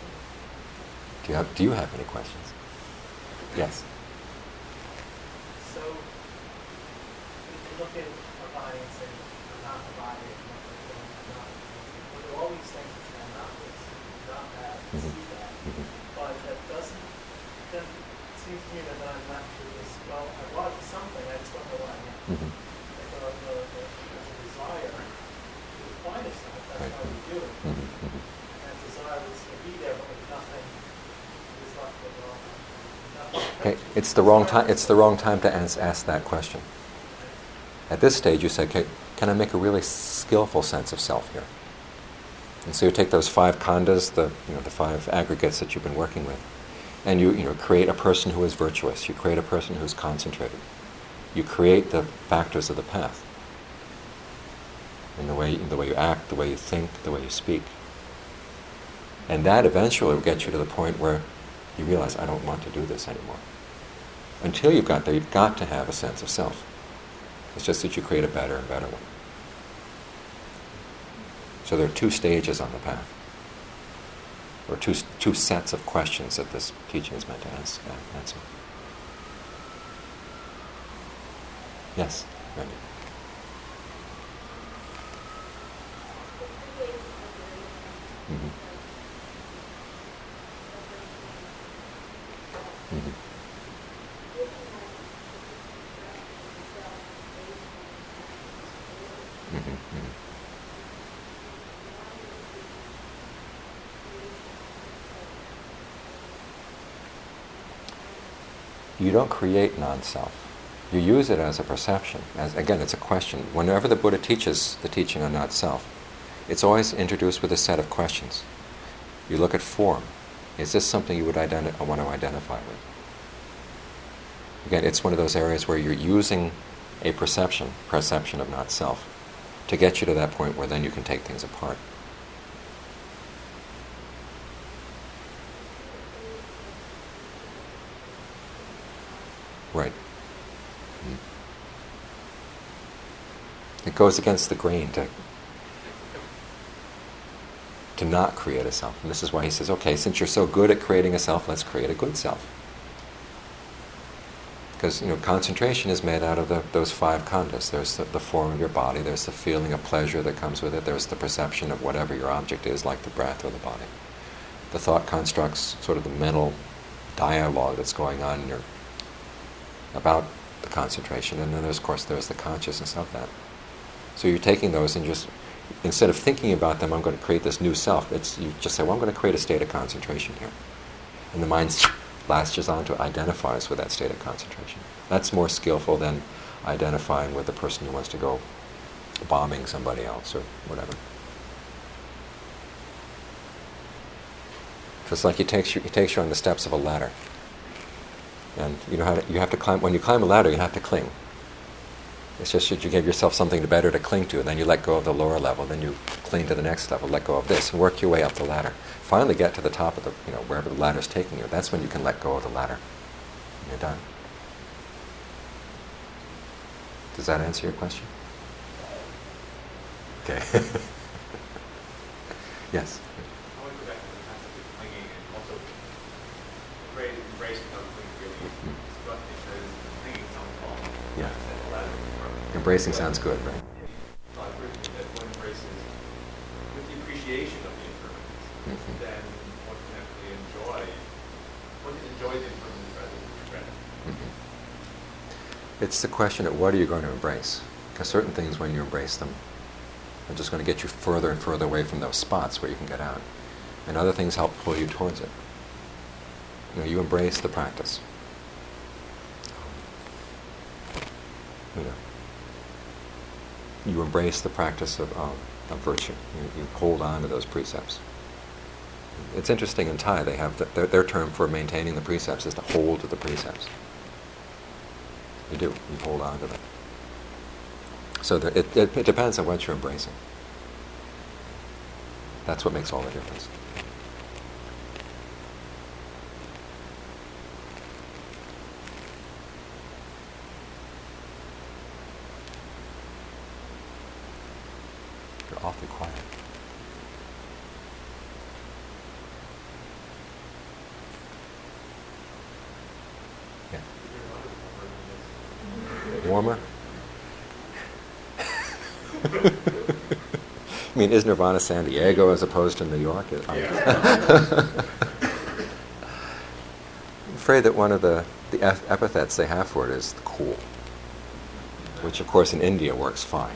Do you have any questions? Yes. So, if you look at a body and say, I'm not the body, I'm not, well, there are all these things which are not this, not that, see that, but that doesn't, then it seems to me that I'm left with this, well, I was something, I just don't know what I am. Like there's a desire to define itself, that's how we do it. And desire is to be there, but with nothing is left at all. Okay, it's the wrong time. It's the wrong time to ask that question. At this stage, you say, "Okay, can I make a really skillful sense of self here?" And so you take those 5 khandhas, the 5 aggregates that you've been working with, and you create a person who is virtuous. You create a person who's concentrated. You create the factors of the path. In the way you act, the way you think, the way you speak. And that eventually will get you to the point where you realize, I don't want to do this anymore. Until you've got there, you've got to have a sense of self. It's just that you create a better and better one. So there are two stages on the path. Or two sets of questions that this teaching is meant to answer. Yes, Randy. Mm-hmm. Mm-hmm. Mm-hmm. Mm-hmm. You don't create non-self. You use it as a perception. Again, it's a question. Whenever the Buddha teaches the teaching on not-self, it's always introduced with a set of questions. You look at form. Is this something you would want to identify with? Again, it's one of those areas where you're using a perception of not-self, to get you to that point where then you can take things apart. Right. It goes against the grain to not create a self. And this is why he says, okay, since you're so good at creating a self, let's create a good self. Because, concentration is made out of those five khandhas. There's the form of your body, there's the feeling of pleasure that comes with it, there's the perception of whatever your object is, like the breath or the body. The thought constructs sort of the mental dialogue that's going on about the concentration, and then there's the consciousness of that. So you're taking those and just, instead of thinking about them, I'm going to create this new self, you just say, well, I'm going to create a state of concentration here. And the mind latches onto, identifies with that state of concentration. That's more skillful than identifying with the person who wants to go bombing somebody else or whatever. It's like it takes you on the steps of a ladder. And you have to climb. When you climb a ladder, you have to cling. It's just that you give yourself something better to cling to, and then you let go of the lower level, then you cling to the next level, let go of this, and work your way up the ladder. Finally get to the top of the, wherever the ladder's taking you. That's when you can let go of the ladder. And you're done. Does that answer your question? Okay. Yes. I want to go back to the concept of clinging and also embracing without clinging really struck me because clinging sounds awful. Yeah. Embracing sounds good, right? That one embraces with the appreciation of the impermanence, then one can actually enjoy the impermanence rather than regret it. It's the question of what are you going to embrace? Because certain things, when you embrace them, are just going to get you further and further away from those spots where you can get out. And other things help pull you towards it. You embrace the practice. You embrace the practice of virtue. You hold on to those precepts. It's interesting in Thai, they have their term for maintaining the precepts is to hold to the precepts. You do. You hold on to them. So it depends on what you're embracing. That's what makes all the difference. You're awfully quiet. Yeah. Warmer? I mean, is Nirvana San Diego as opposed to New York? I'm afraid that one of the epithets they have for it is cool, which of course in India works fine.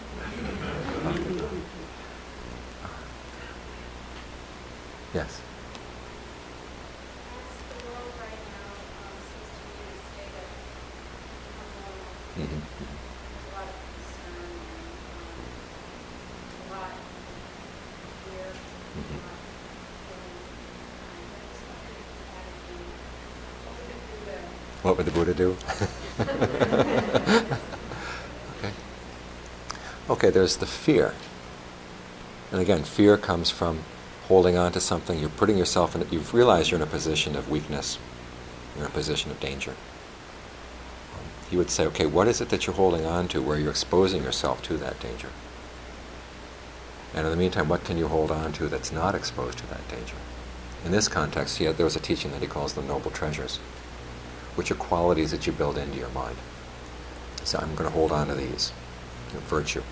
Yes. Mm-hmm. What would the Buddha do? Okay. Okay, there's the fear. And again, fear comes from holding on to something. You're putting yourself in, you've realized you're in a position of weakness. You're in a position of danger. He would say, okay, what is it that you're holding on to where you're exposing yourself to that danger? And in the meantime, what can you hold on to that's not exposed to that danger? In this context, there was a teaching that he calls the noble treasures, which are qualities that you build into your mind. So I'm going to hold on to these. Virtue,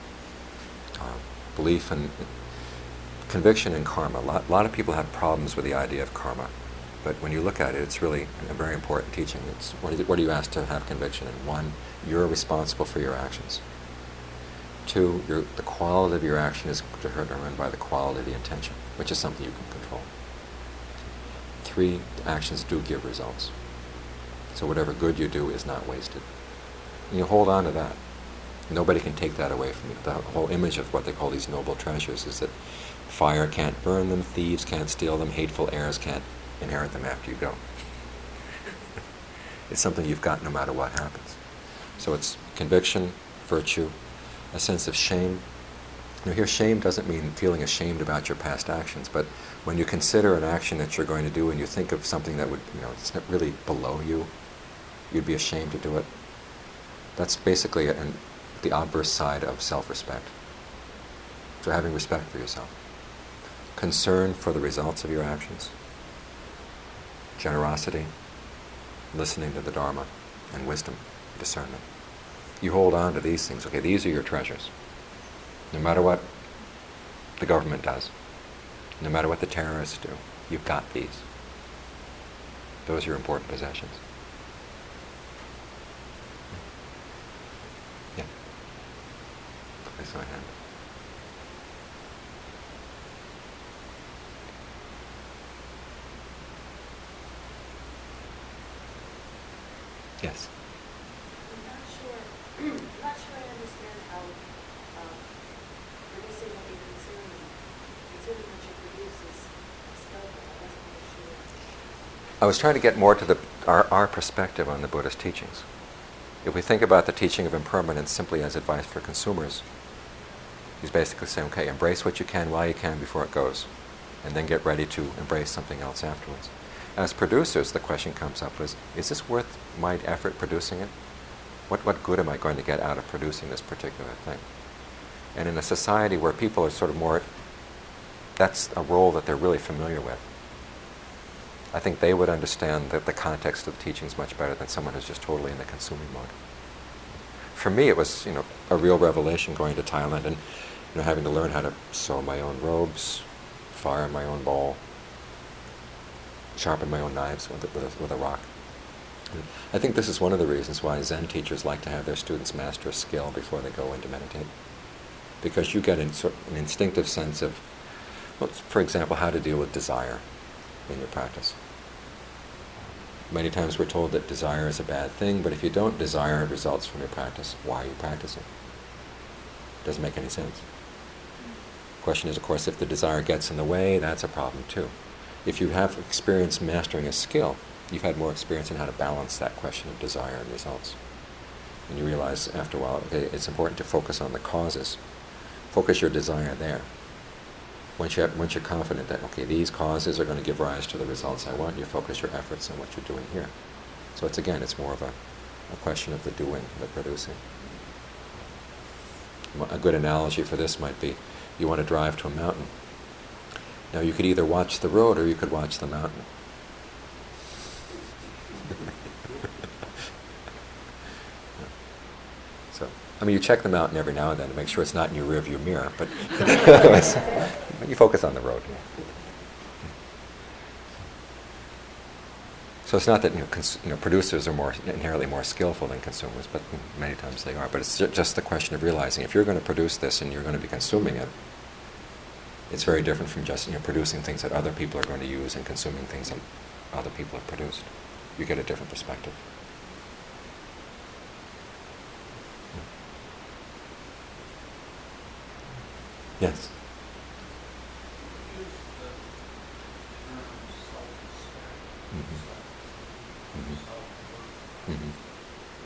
belief and conviction in karma. A lot of people have problems with the idea of karma. But when you look at it, it's really a very important teaching. It's what are you asked to have conviction in? One, you're responsible for your actions. Two, the quality of your action is determined by the quality of the intention, which is something you can control. Three, actions do give results. So whatever good you do is not wasted. And you hold on to that. Nobody can take that away from you. The whole image of what they call these noble treasures is that fire can't burn them, thieves can't steal them, hateful heirs can't inherit them after you go. It's something you've got no matter what happens. So it's conviction, virtue, a sense of shame. Here, shame doesn't mean feeling ashamed about your past actions, but when you consider an action that you're going to do and you think of something that would, it's not really below you, you'd be ashamed to do it. That's basically the obverse side of self-respect. So having respect for yourself. Concern for the results of your actions. Generosity. Listening to the Dharma. And wisdom. Discernment. You hold on to these things. Okay, these are your treasures. No matter what the government does. No matter what the terrorists do. You've got these. Those are your important possessions. Yeah. I saw a hand. Yes. I'm not sure I understand how producing what you consume, consuming what you produce is skillful. I wasn't really sure. I was trying to get more to our perspective on the Buddhist teachings. If we think about the teaching of impermanence simply as advice for consumers, he's basically saying, okay, embrace what you can while you can before it goes, and then get ready to embrace something else afterwards. As producers, the question comes up is this worth my effort producing it? What good am I going to get out of producing this particular thing? And in a society where people are sort of more, that's a role that they're really familiar with. I think they would understand the context of the teachings much better than someone who's just totally in the consuming mode. For me, it was, a real revelation going to Thailand and, having to learn how to sew my own robes, fire my own bowl, sharpen my own knives with a rock. I think this is one of the reasons why Zen teachers like to have their students master a skill before they go in to meditate. Because you get an instinctive sense of, for example, how to deal with desire in your practice. Many times we're told that desire is a bad thing, but if you don't desire results from your practice, why are you practicing? It doesn't make any sense. The question is, of course, if the desire gets in the way, that's a problem too. If you have experience mastering a skill, you've had more experience in how to balance that question of desire and results. And you realize after a while, okay, it's important to focus on the causes. Focus your desire there. Once you're confident that, okay, these causes are going to give rise to the results I want, you focus your efforts on what you're doing here. So it's more of a question of the doing, the producing. A good analogy for this might be, you want to drive to a mountain. Now you could either watch the road or you could watch the mountain. So, you check the mountain every now and then to make sure it's not in your rearview mirror, but you focus on the road. So it's not that producers are inherently more skillful than consumers, but many times they are. But it's just the question of realizing if you're going to produce this and you're going to be consuming it, it's very different from just producing things that other people are going to use and consuming things that other people have produced. You get a different perspective. Yes. Mm-hmm. Mm-hmm. Mm-hmm.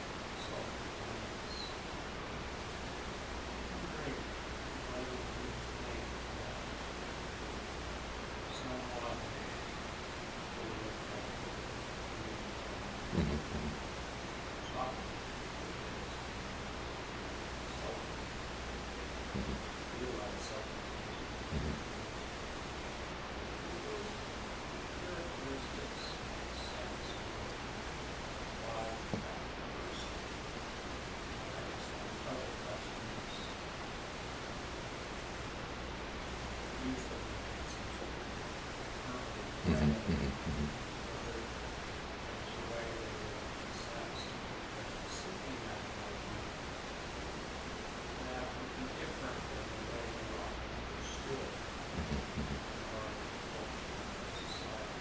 use them in some sort of Mm-hmm, currently. mm-hmm, mm-hmm. There's a way that it says that seeking that enlightenment that would be different than the way you are understood or culture or society.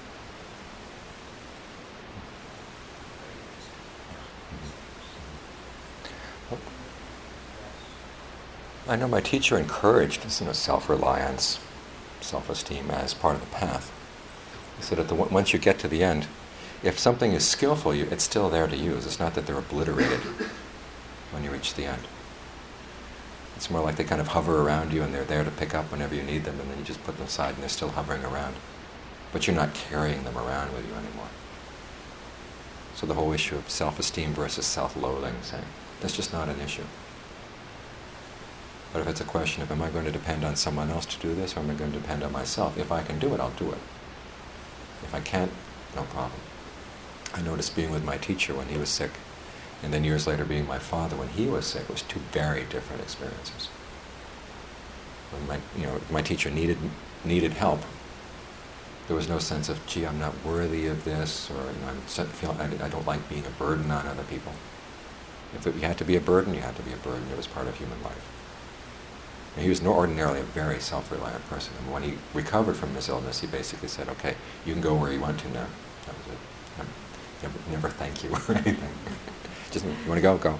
I know my teacher encouraged self-reliance, self-esteem as part of the path. He said that once you get to the end, if something is skillful, it's still there to use. It's not that they're obliterated when you reach the end. It's more like they kind of hover around you and they're there to pick up whenever you need them, and then you just put them aside and they're still hovering around. But you're not carrying them around with you anymore. So the whole issue of self-esteem versus self-loathing, saying, that's just not an issue. But if it's a question of, am I going to depend on someone else to do this, or am I going to depend on myself? If I can do it, I'll do it. If I can't, no problem. I noticed being with my teacher when he was sick, and then years later being my father when he was sick, was two very different experiences. When my teacher needed help, there was no sense of, gee, I'm not worthy of this, or I don't like being a burden on other people. If you had to be a burden, you had to be a burden. It was part of human life. And he was ordinarily a very self-reliant person. And when he recovered from his illness, he basically said, okay, you can go where you want to now. That was it. Never thank you or anything. Just, you want to go? Go.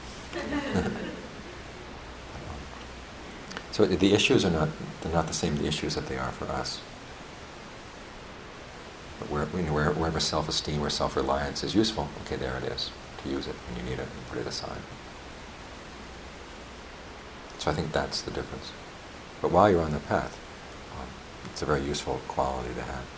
So the issues they're not the same, the issues that they are for us. But wherever self-esteem or self-reliance is useful, okay, there it is, to use it when you need it and put it aside. So I think that's the difference. But while you're on the path, it's a very useful quality to have.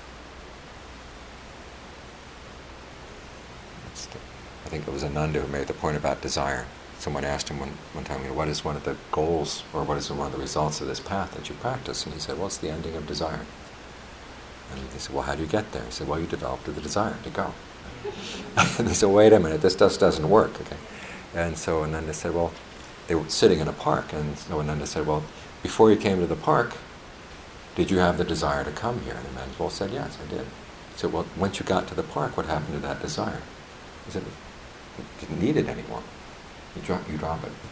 I think it was Ananda who made the point about desire. Someone asked him one time, what is one of the goals, or what is one of the results of this path that you practice? And he said, well, it's the ending of desire. And they said, well, how do you get there? He said, well, you develop the desire to go. And they said, wait a minute, this just doesn't work. Okay. And so Ananda said, well, they were sitting in a park, and so Ananda said, well, before you came to the park, did you have the desire to come here? And the man said, yes, I did. He said, well, once you got to the park, what happened to that desire? He said, you didn't need it anymore. You drop it.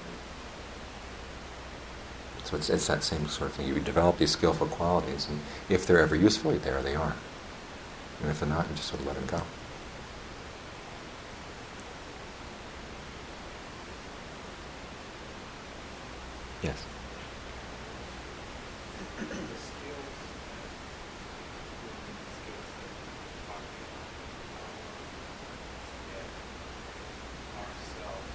So it's that same sort of thing. You develop these skillful qualities, and if they're ever useful, there they are. And if they're not, you just sort of let them go. Yes. The skills that we're talking about, ourselves,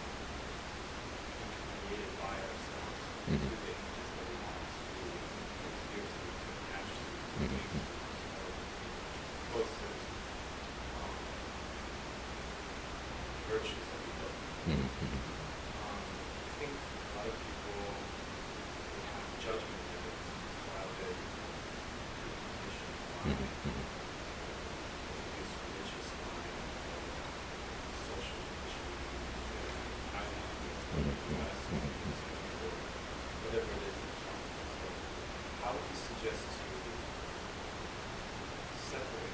created by ourselves, Mm-hmm. to the images that we want us to adhere to attach to, Mm-hmm. closest virtues that we build. Mm-hmm. I think a lot of people would have judgment of it while they preconditioned by Mm-hmm. this religious mind, social conditioning, I want to be Mm-hmm. US, whatever it is. How would you suggest to separate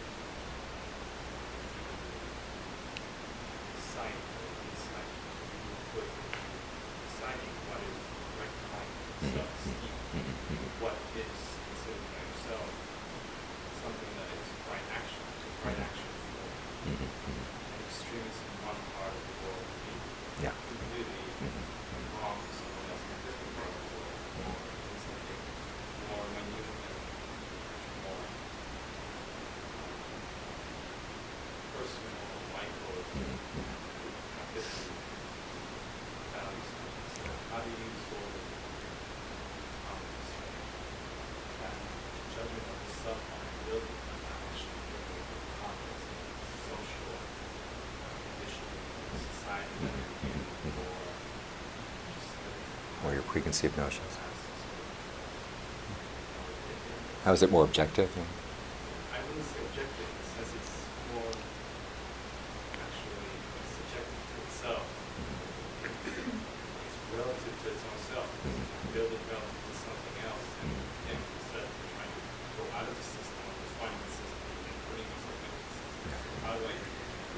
sight or insight, put deciding what is right kind of self-esteem, what is considered by yourself something that is right action, just right action for an extremist in one part of the world being Yeah. completely wrong to someone else in a different part of the world, or doing something more minute and more personal, micro, have different values. So how do you sort of that judgment of the self on ability and not actually building the context of social conditioning, society that you're in, or just Or your preconceived notions. has sort of, How is it more objective? I wouldn't say objective, in the sense it's more actually subjective to itself. It's relative to its own self. It's build it relative to something else, and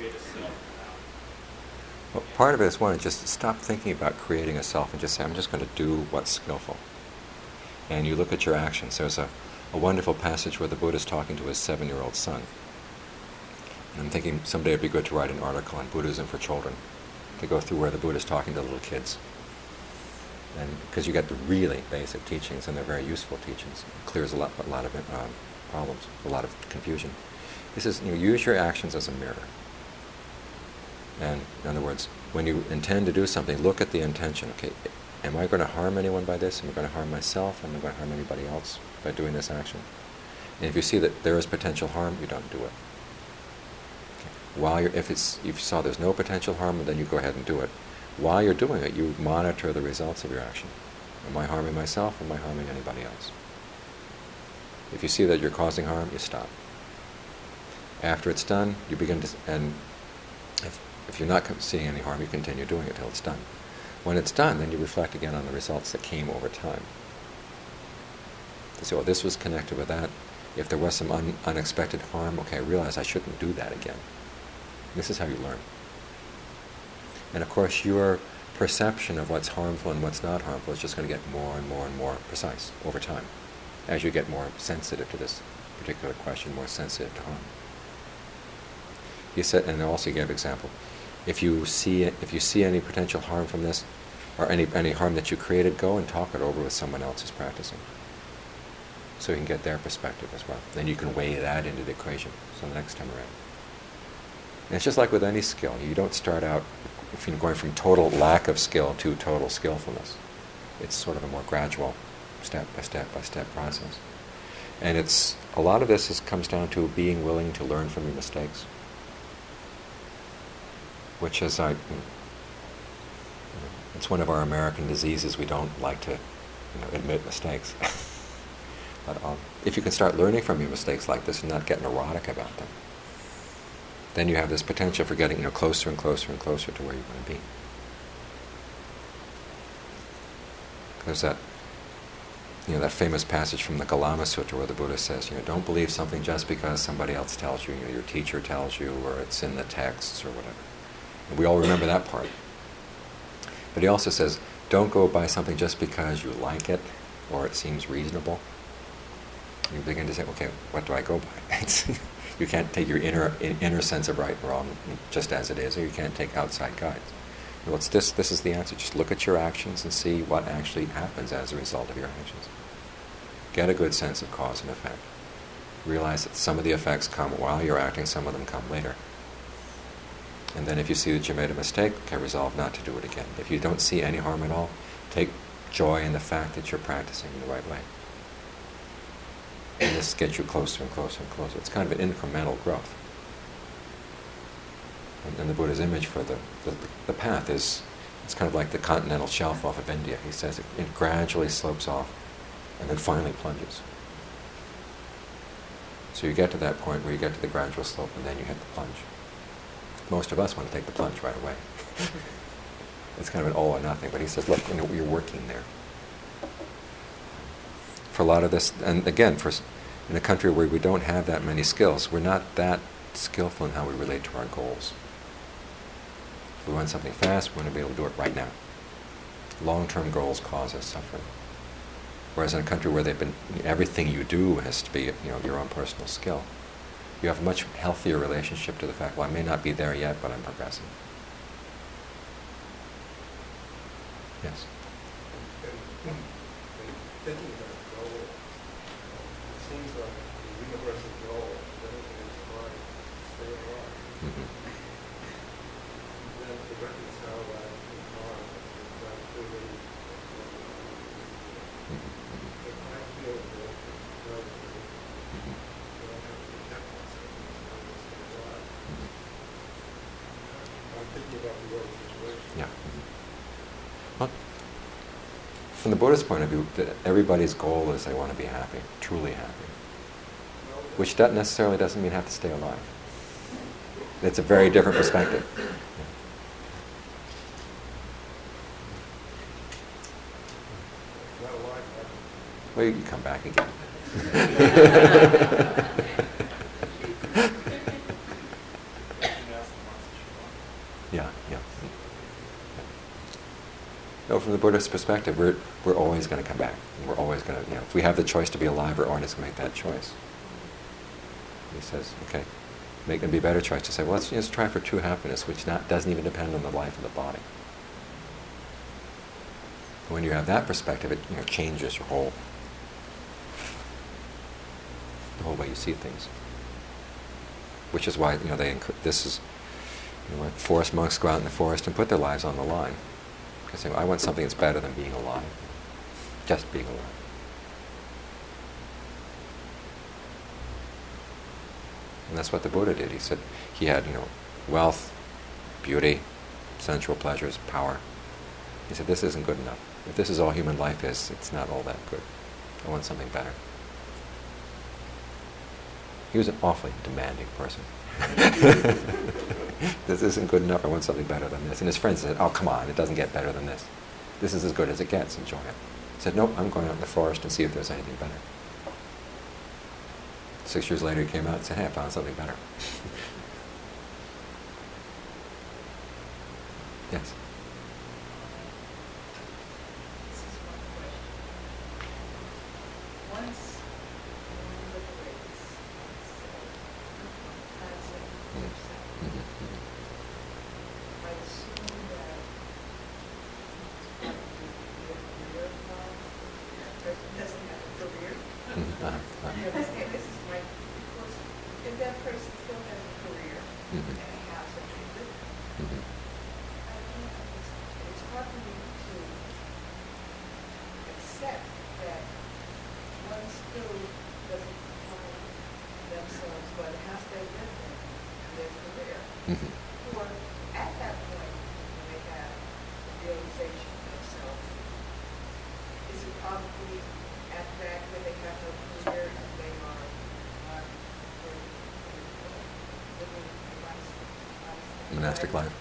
create a self now? Well, part of it is one, just stop thinking about creating a self and just say, I'm just going to do what's skillful. And you look at your actions. There's a wonderful passage where the Buddha is talking to his 7-year-old son. And I'm thinking someday it'd be good to write an article on Buddhism for children, to go through where the Buddha is talking to little kids. And because you get the really basic teachings, and they're very useful teachings. It clears a lot of problems, a lot of confusion. He says, use your actions as a mirror. And in other words, when you intend to do something, look at the intention. Okay, am I going to harm anyone by this? Am I going to harm myself? Am I going to harm anybody else by doing this action? And if you see that there is potential harm, you don't do it. Okay. If you saw there's no potential harm, then you go ahead and do it. While you're doing it, you monitor the results of your action. Am I harming myself? Am I harming anybody else? If you see that you're causing harm, you stop. After it's done, you begin to, and if you're not seeing any harm, you continue doing it till it's done. When it's done, then you reflect again on the results that came over time. You say, well, this was connected with that. If there was some unexpected harm, okay, I realize I shouldn't do that again. This is how you learn. And of course, your perception of what's harmful and what's not harmful is just going to get more and more and more precise over time, as you get more sensitive to this particular question, more sensitive to harm. He said, and also he gave an example. If you see any potential harm from this, or any harm that you created, go and talk it over with someone else who's practicing, so you can get their perspective as well. Then you can weigh that into the equation. So the next time around, and it's just like with any skill. You don't start out if you're going from total lack of skill to total skillfulness. It's sort of a more gradual, step by step process. And a lot of this comes down to being willing to learn from your mistakes, which is it's one of our American diseases. We don't like to admit mistakes. But if you can start learning from your mistakes like this and not get neurotic about them, then you have this potential for getting closer and closer and closer to where you want to be. There's that famous passage from the Kalama Sutta where the Buddha says, don't believe something just because somebody else tells you, your teacher tells you, or it's in the texts or whatever. And we all remember that part. But he also says, don't go by something just because you like it or it seems reasonable. And you begin to say, okay, what do I go by? You can't take your inner sense of right and wrong just as it is, or you can't take outside guides. Well, this is the answer. Just look at your actions and see what actually happens as a result of your actions. Get a good sense of cause and effect. Realize that some of the effects come while you're acting, some of them come later. And then if you see that you made a mistake, okay, resolve not to do it again. If you don't see any harm at all, take joy in the fact that you're practicing in the right way. And this gets you closer and closer and closer. It's kind of an incremental growth. And the Buddha's image for the path is, it's kind of like the continental shelf off of India. He says it gradually slopes off and then finally plunges. So you get to that point where you get to the gradual slope and then you hit the plunge. Most of us want to take the plunge right away. It's kind of an all or nothing, but he says, look, you're working there. For a lot of this, and again, in a country where we don't have that many skills, we're not that skillful in how we relate to our goals. If we want something fast, we want to be able to do it right now. Long-term goals cause us suffering. Whereas in a country where everything you do has to be your own personal skill, you have a much healthier relationship to the fact, well, I may not be there yet, but I'm progressing. Yes? Thinking about a goal, it seems like the universal goal of everything is trying to stay alive. Mm-hmm. Then to reconcile that in harm, that activity, if I feel that it's relatively, that I have to protect myself in order to stay alive. I'm thinking about the world situation. Yeah. Well, from the Buddhist point of view, everybody's goal is they want to be happy, truly happy. Which necessarily doesn't mean have to stay alive. It's a very different perspective. Not alive, Well, you can come back again. the Buddhist perspective, we're always going to come back. We're always going to, if we have the choice to be alive, we're always going to make that choice. He says, okay, make it be a better choice to say, well, let's just try for true happiness, which doesn't even depend on the life of the body. When you have that perspective, it changes the whole way you see things. Which is why this is why forest monks go out in the forest and put their lives on the line. Because I want something that's better than being alive, just being alive. And that's what the Buddha did. He said he had, wealth, beauty, sensual pleasures, power. He said, this isn't good enough. If this is all human life is, it's not all that good. I want something better. He was an awfully demanding person. This isn't good enough, I want something better than this. And his friends said, oh, come on, it doesn't get better than this. This is as good as it gets, enjoy it. He said, nope, I'm going out in the forest and see if there's anything better. 6 years later he came out and said, hey, I found something better. Yes? This is one question. Once one liberates concept of yourself, I assume that your career from that person doesn't have a career. You understand? This is my, because if that person still has a career and a house that they live in, it's hard for me to accept that one still doesn't find themselves by the house they live in and their career. Or at that point, when they have the realization of self, is it probably at that where they have no career and they are living a Monastic life.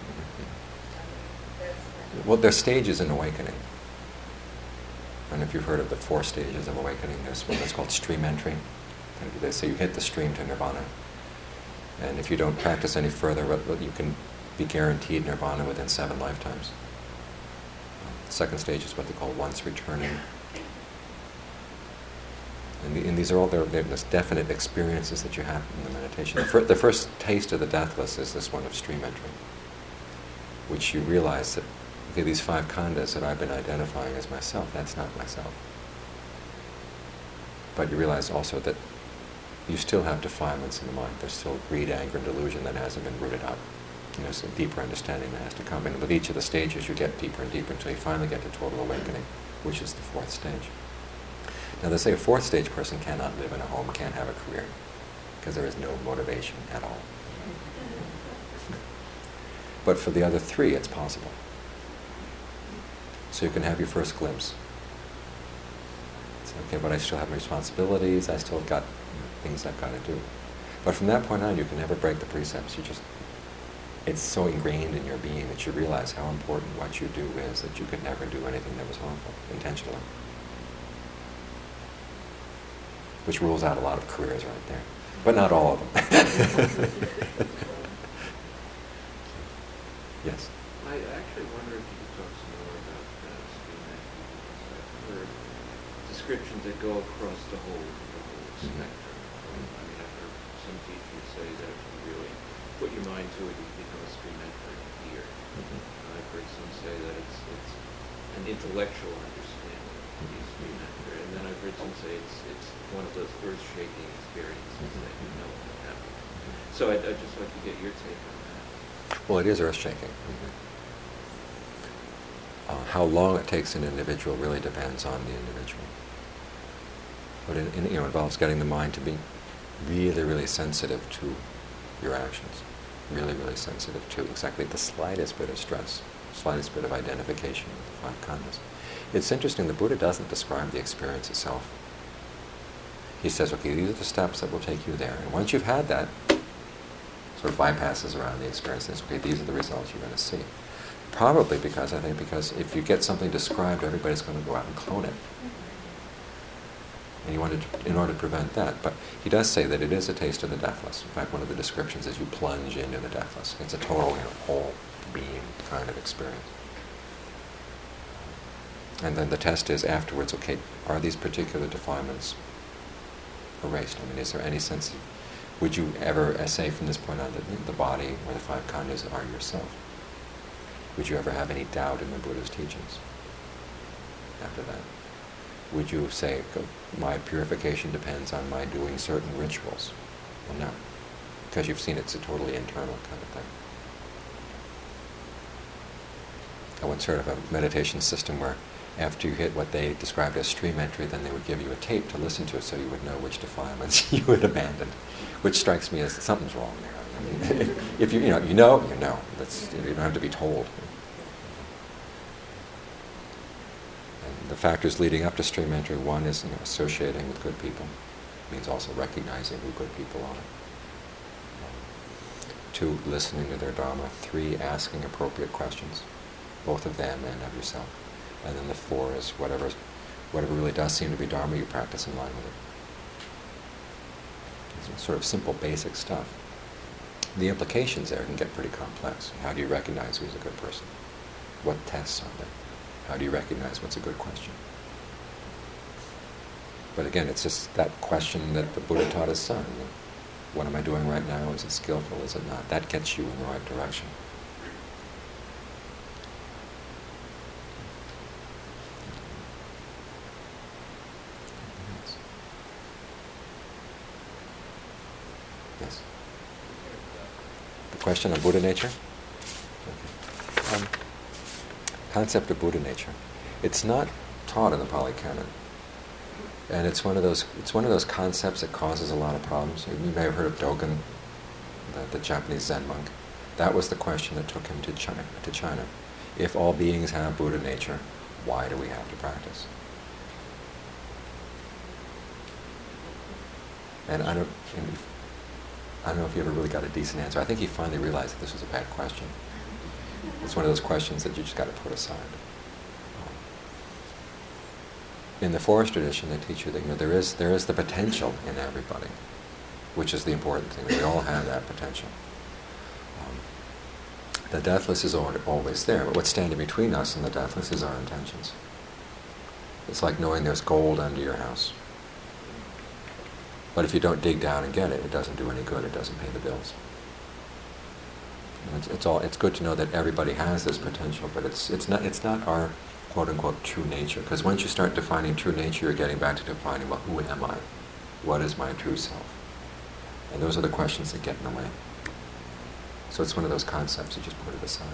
That's Well, there's stages in awakening. And if you've heard of the 4 stages of awakening, there's one that's called stream entry. And they say you hit the stream to nirvana. And if you don't practice any further, you can be guaranteed nirvana within 7 lifetimes. The second stage is what they call once returning. And these are all there's definite experiences that you have in the meditation. The first taste of the deathless is this one of stream entry, which you realize that, okay, these 5 khandhas that I've been identifying as myself, that's not myself. But you realize also that you still have defilements in the mind. There's still greed, anger, and delusion that hasn't been rooted out. There's a deeper understanding that has to come. And with each of the stages, you get deeper and deeper until you finally get to total awakening, which is the 4th stage. Now, they say a 4th stage person cannot live in a home, can't have a career, because there is no motivation at all. But for the other 3, it's possible. So you can have your first glimpse. It's okay, but I still have responsibilities, I still got things I've got to do. But from that point on, you can never break the precepts. It's so ingrained in your being that you realize how important what you do is, that you could never do anything that was harmful, intentionally. Which rules out a lot of careers right there. But not all of them. Yes? I actually wonder if you could talk some more about stream entry, because I've heard descriptions that go across the whole spectrum. I mean, I've heard some teachers say that if you really put your mind to it, you become a stream entry here. I've heard some say that it's an intellectual understanding of the stream entry, and then I've heard some say it's one of those earth-shaking experiences that you know will happen. So I'd just like to get your take on that. Well, it is earth-shaking. How long it takes an individual really depends on the individual. But it involves getting the mind to be really, really sensitive to your actions. Really, really sensitive to exactly the slightest bit of stress, slightest bit of identification with the 5 khandhas. It's interesting, the Buddha doesn't describe the experience itself. He says, okay, these are the steps that will take you there. And once you've had that, sort of bypasses around the experience, and says, okay, these are the results you're going to see. Probably because if you get something described, everybody's going to go out and clone it. And he wanted in order to prevent that. But he does say that it is a taste of the deathless. In fact, one of the descriptions is you plunge into the deathless. It's a total, whole being kind of experience. And then the test is afterwards, okay, are these particular defilements erased? I mean, is there any sense of, would you ever say from this point on that the body or the five khandhas are yourself? Would you ever have any doubt in the Buddha's teachings after that? Would you say, my purification depends on my doing certain rituals? Well, no, because you've seen it's a totally internal kind of thing. I once heard of a meditation system where after you hit what they described as stream entry, then they would give you a tape to listen to so you would know which defilements you had abandoned, which strikes me as something's wrong there. I mean, if you know. That's, you don't have to be told. And the factors leading up to stream entry, one is associating with good people. It means also recognizing who good people are. 2, listening to their dharma. 3, asking appropriate questions, both of them and of yourself. And then the 4 is whatever really does seem to be dharma, you practice in line with it. It's sort of simple, basic stuff. The implications there can get pretty complex. How do you recognize who's a good person? What tests are there? How do you recognize what's a good question? But again, it's just that question that the Buddha taught his son. What am I doing right now? Is it skillful? Is it not? That gets you in the right direction. Yes? The question on Buddha nature? Okay. Concept of Buddha nature. It's not taught in the Pali Canon. And it's one of those concepts that causes a lot of problems. You may have heard of Dogen, the Japanese Zen monk. That was the question that took him to China. If all beings have Buddha nature, why do we have to practice? And I don't know if he ever really got a decent answer. I think he finally realized that this was a bad question. It's one of those questions that you just got to put aside. In the forest tradition, they teach you that there is the potential in everybody, which is the important thing. We all have that potential. The deathless is always there, but what's standing between us and the deathless is our intentions. It's like knowing there's gold under your house. But if you don't dig down and get it, it doesn't do any good. It doesn't pay the bills. And it's good to know that everybody has this potential, but it's not our quote-unquote true nature. Because once you start defining true nature, you're getting back to defining, well, who am I? What is my true self? And those are the questions that get in the way. So it's one of those concepts, you just put it aside.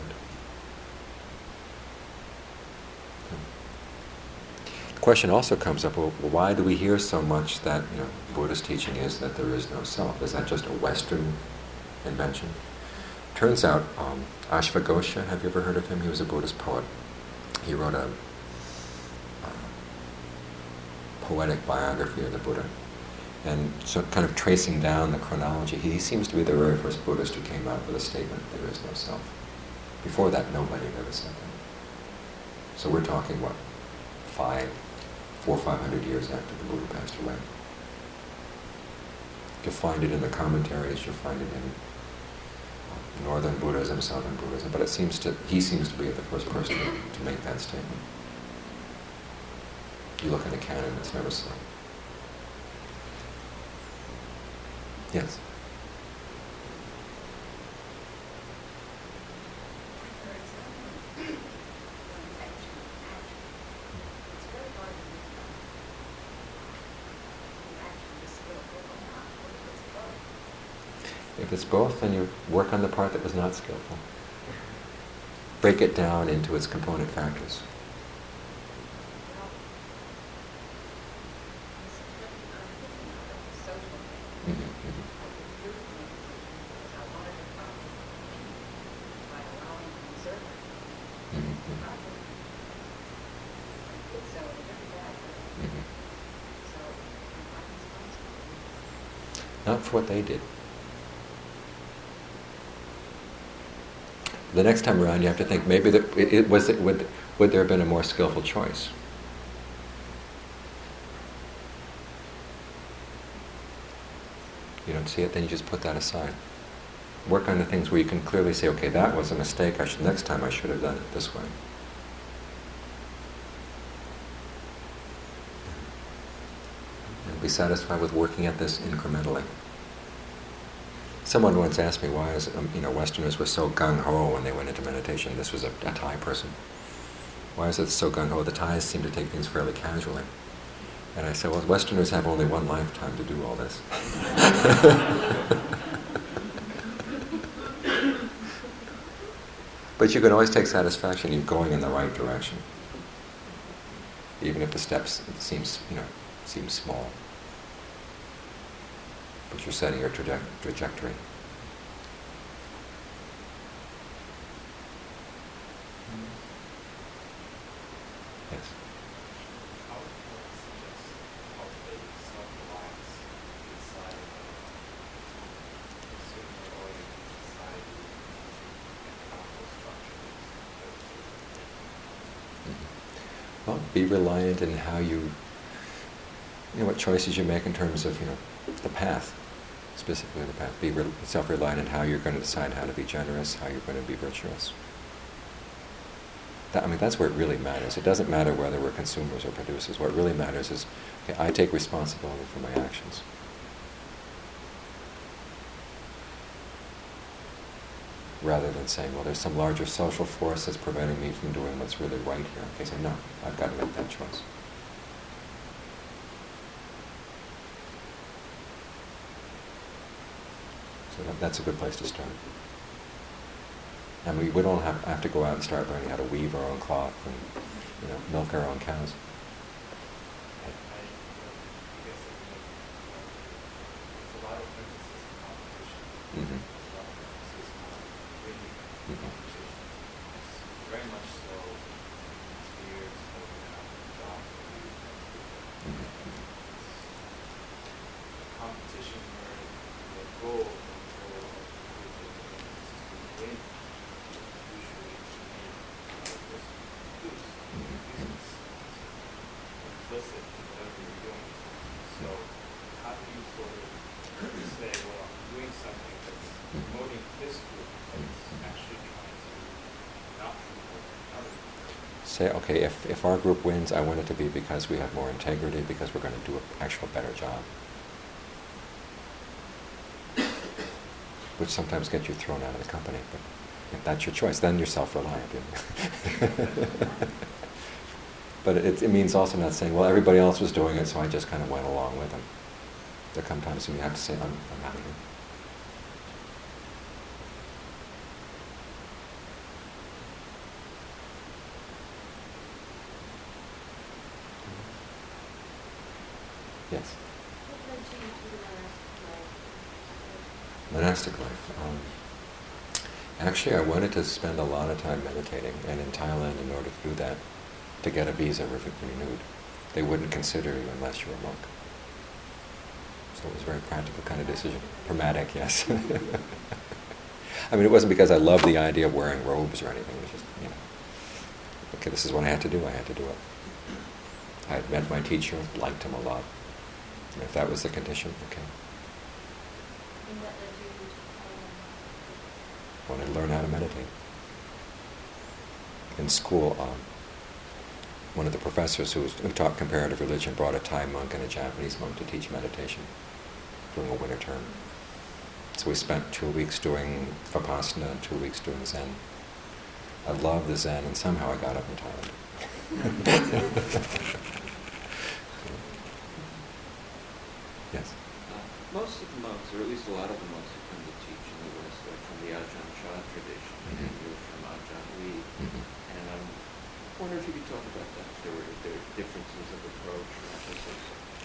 The question also comes up, well, why do we hear so much that Buddha's teaching is that there is no self? Is that just a Western invention? Turns out, Ashvaghosha, have you ever heard of him? He was a Buddhist poet. He wrote a poetic biography of the Buddha. And so kind of tracing down the chronology, he seems to be the very first Buddhist who came out with a statement, there is no self. Before that, nobody had ever said that. So we're talking, 400 or 500 years after the Buddha passed away. You'll find it in the commentaries, you'll find it in Northern Buddhism, Southern Buddhism, but he seems to be the first person to make that statement. You look in the canon, it's never said. Yes? If it's both, then you work on the part that was not skillful. Break it down into its component factors. Not for what they did. The next time around, you have to think, maybe would there have been a more skillful choice? You don't see it, then you just put that aside. Work on the things where you can clearly say, okay, that was a mistake. Next time I should have done it this way. be satisfied with working at this incrementally. Someone once asked me why Westerners were so gung-ho when they went into meditation. This was a Thai person. Why is it so gung-ho? The Thais seem to take things fairly casually. And I said, well, Westerners have only one lifetime to do all this. But you can always take satisfaction in going in the right direction, even if the steps seem small. But you're setting your trajectory. Yes. How would you suggest cultivating self-reliance inside of a consumer-oriented society and economical structures? Well, be reliant in how what choices you make in terms of, the path, specifically the path. Be self-reliant in how you're going to decide how to be generous, how you're going to be virtuous. That's where it really matters. It doesn't matter whether we're consumers or producers. What really matters is, okay, I take responsibility for my actions. Rather than saying, well, there's some larger social force that's preventing me from doing what's really right here. Okay, say, no, I've got to make that choice. So that's a good place to start. And we don't have to go out and start learning how to weave our own cloth and milk our own cows. I guess there's a lot of emphasis on competition. Mm-hmm. There's a lot of emphasis on winning Mm-hmm. competition. It's very much so geared so that jobs will be Mm-hmm. competition where the goal of everything is to win. Usually to make another person lose. Business is implicit in whatever you're doing. So how do you sort of say, well, I'm doing something that's promoting this group, but it's actually trying to not promote another group? Say, okay, if our group wins, I want it to be because we have more integrity, because we're going to do an actual better job. Which sometimes gets you thrown out of the company, but if that's your choice, then you're self-reliant. But it means also not saying, well, everybody else was doing it, so I just kind of went along with them. There come times when you have to say, I'm out of here. Yes? What led you to the Monastic monastic life? life. Actually, I wanted to spend a lot of time meditating, and in Thailand, in order to do that, to get a visa renewed, they wouldn't consider you unless you were a monk. So it was a very practical kind of decision. Pragmatic, yes. It wasn't because I loved the idea of wearing robes or anything. It was just, okay, this is what I had to do. I had to do it. I had met my teacher, liked him a lot. And if that was the condition, okay. And what led you to Wanted to learn how to meditate. In school, one of the professors who taught comparative religion brought a Thai monk and a Japanese monk to teach meditation during a winter term. So we spent 2 weeks doing Vipassana and 2 weeks doing Zen. I loved the Zen, and somehow I got up in Thailand. Yes? Most of the monks, or at least a lot of the monks who come to teach in the West, are from the Ajahn Chah tradition, and you're from Ajahn Lee. And I wonder if you could talk about that. If there are differences of approach or emphasis.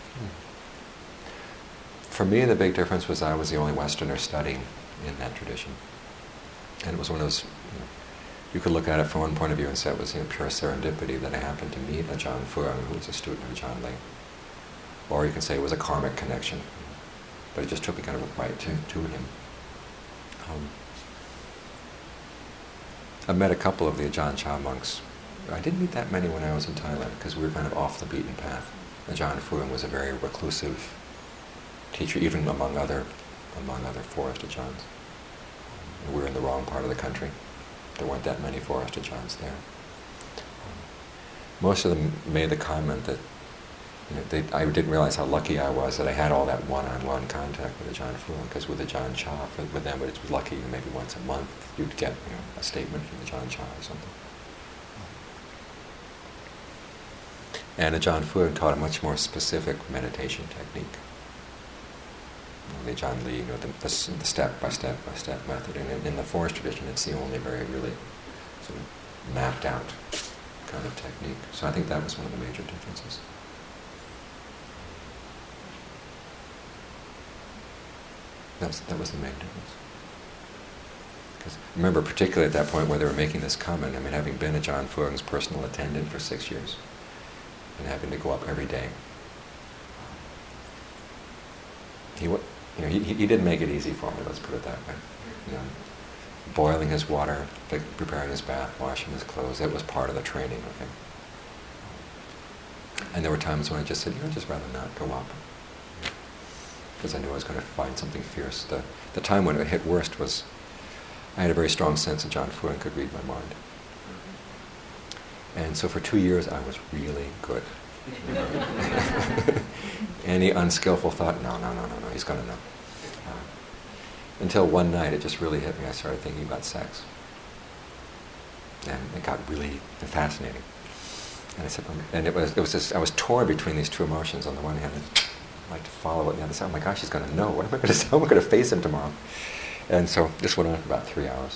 For me, the big difference was I was the only Westerner studying in that tradition. And it was one of those, you could look at it from one point of view and say it was pure serendipity that I happened to meet Ajahn Fuang, who was a student of Ajahn Lee. Or you can say it was a karmic connection. But it just took me kind of right to him. I met a couple of the Ajahn Chah monks. I didn't meet that many when I was in Thailand because we were kind of off the beaten path. Ajahn Fuang was a very reclusive teacher, even among other forest Ajahns. We were in the wrong part of the country. There weren't that many forest Ajahns there. Most of them made the comment that I didn't realize how lucky I was that I had all that one-on-one contact with Ajahn Fuang, because with Ajahn Chah, with them, it was lucky maybe once a month you'd get a statement from Ajahn Chah or something. And Ajahn Fuang taught a much more specific meditation technique. The Ajahn Lee, the step-by-step method. And in the forest tradition, it's the only very really sort of mapped out kind of technique. So I think that was one of the major differences. That was the main difference. Because remember, particularly at that point where they were making this comment, I mean, having been Ajahn Fuang's personal attendant for 6 years, and having to go up every day, he didn't make it easy for me. Let's put it that way. Boiling his water, preparing his bath, washing his clothes—that was part of the training of him. And there were times when I just said, I'd just rather not go up, because I knew I was going to find something fierce. The time when it hit worst was, I had a very strong sense that Ajahn Fuang could read my mind. And so for 2 years I was really good. Any unskillful thought, no, he's going to know. Until one night it just really hit me. I started thinking about sex. And it got really fascinating. And I said, and it was just, I was torn between these two emotions. On the one hand, I'd like to follow it, and the other side, oh my gosh, he's going to know. What am I going to say? How am I going to face him tomorrow? And so this went on for about 3 hours.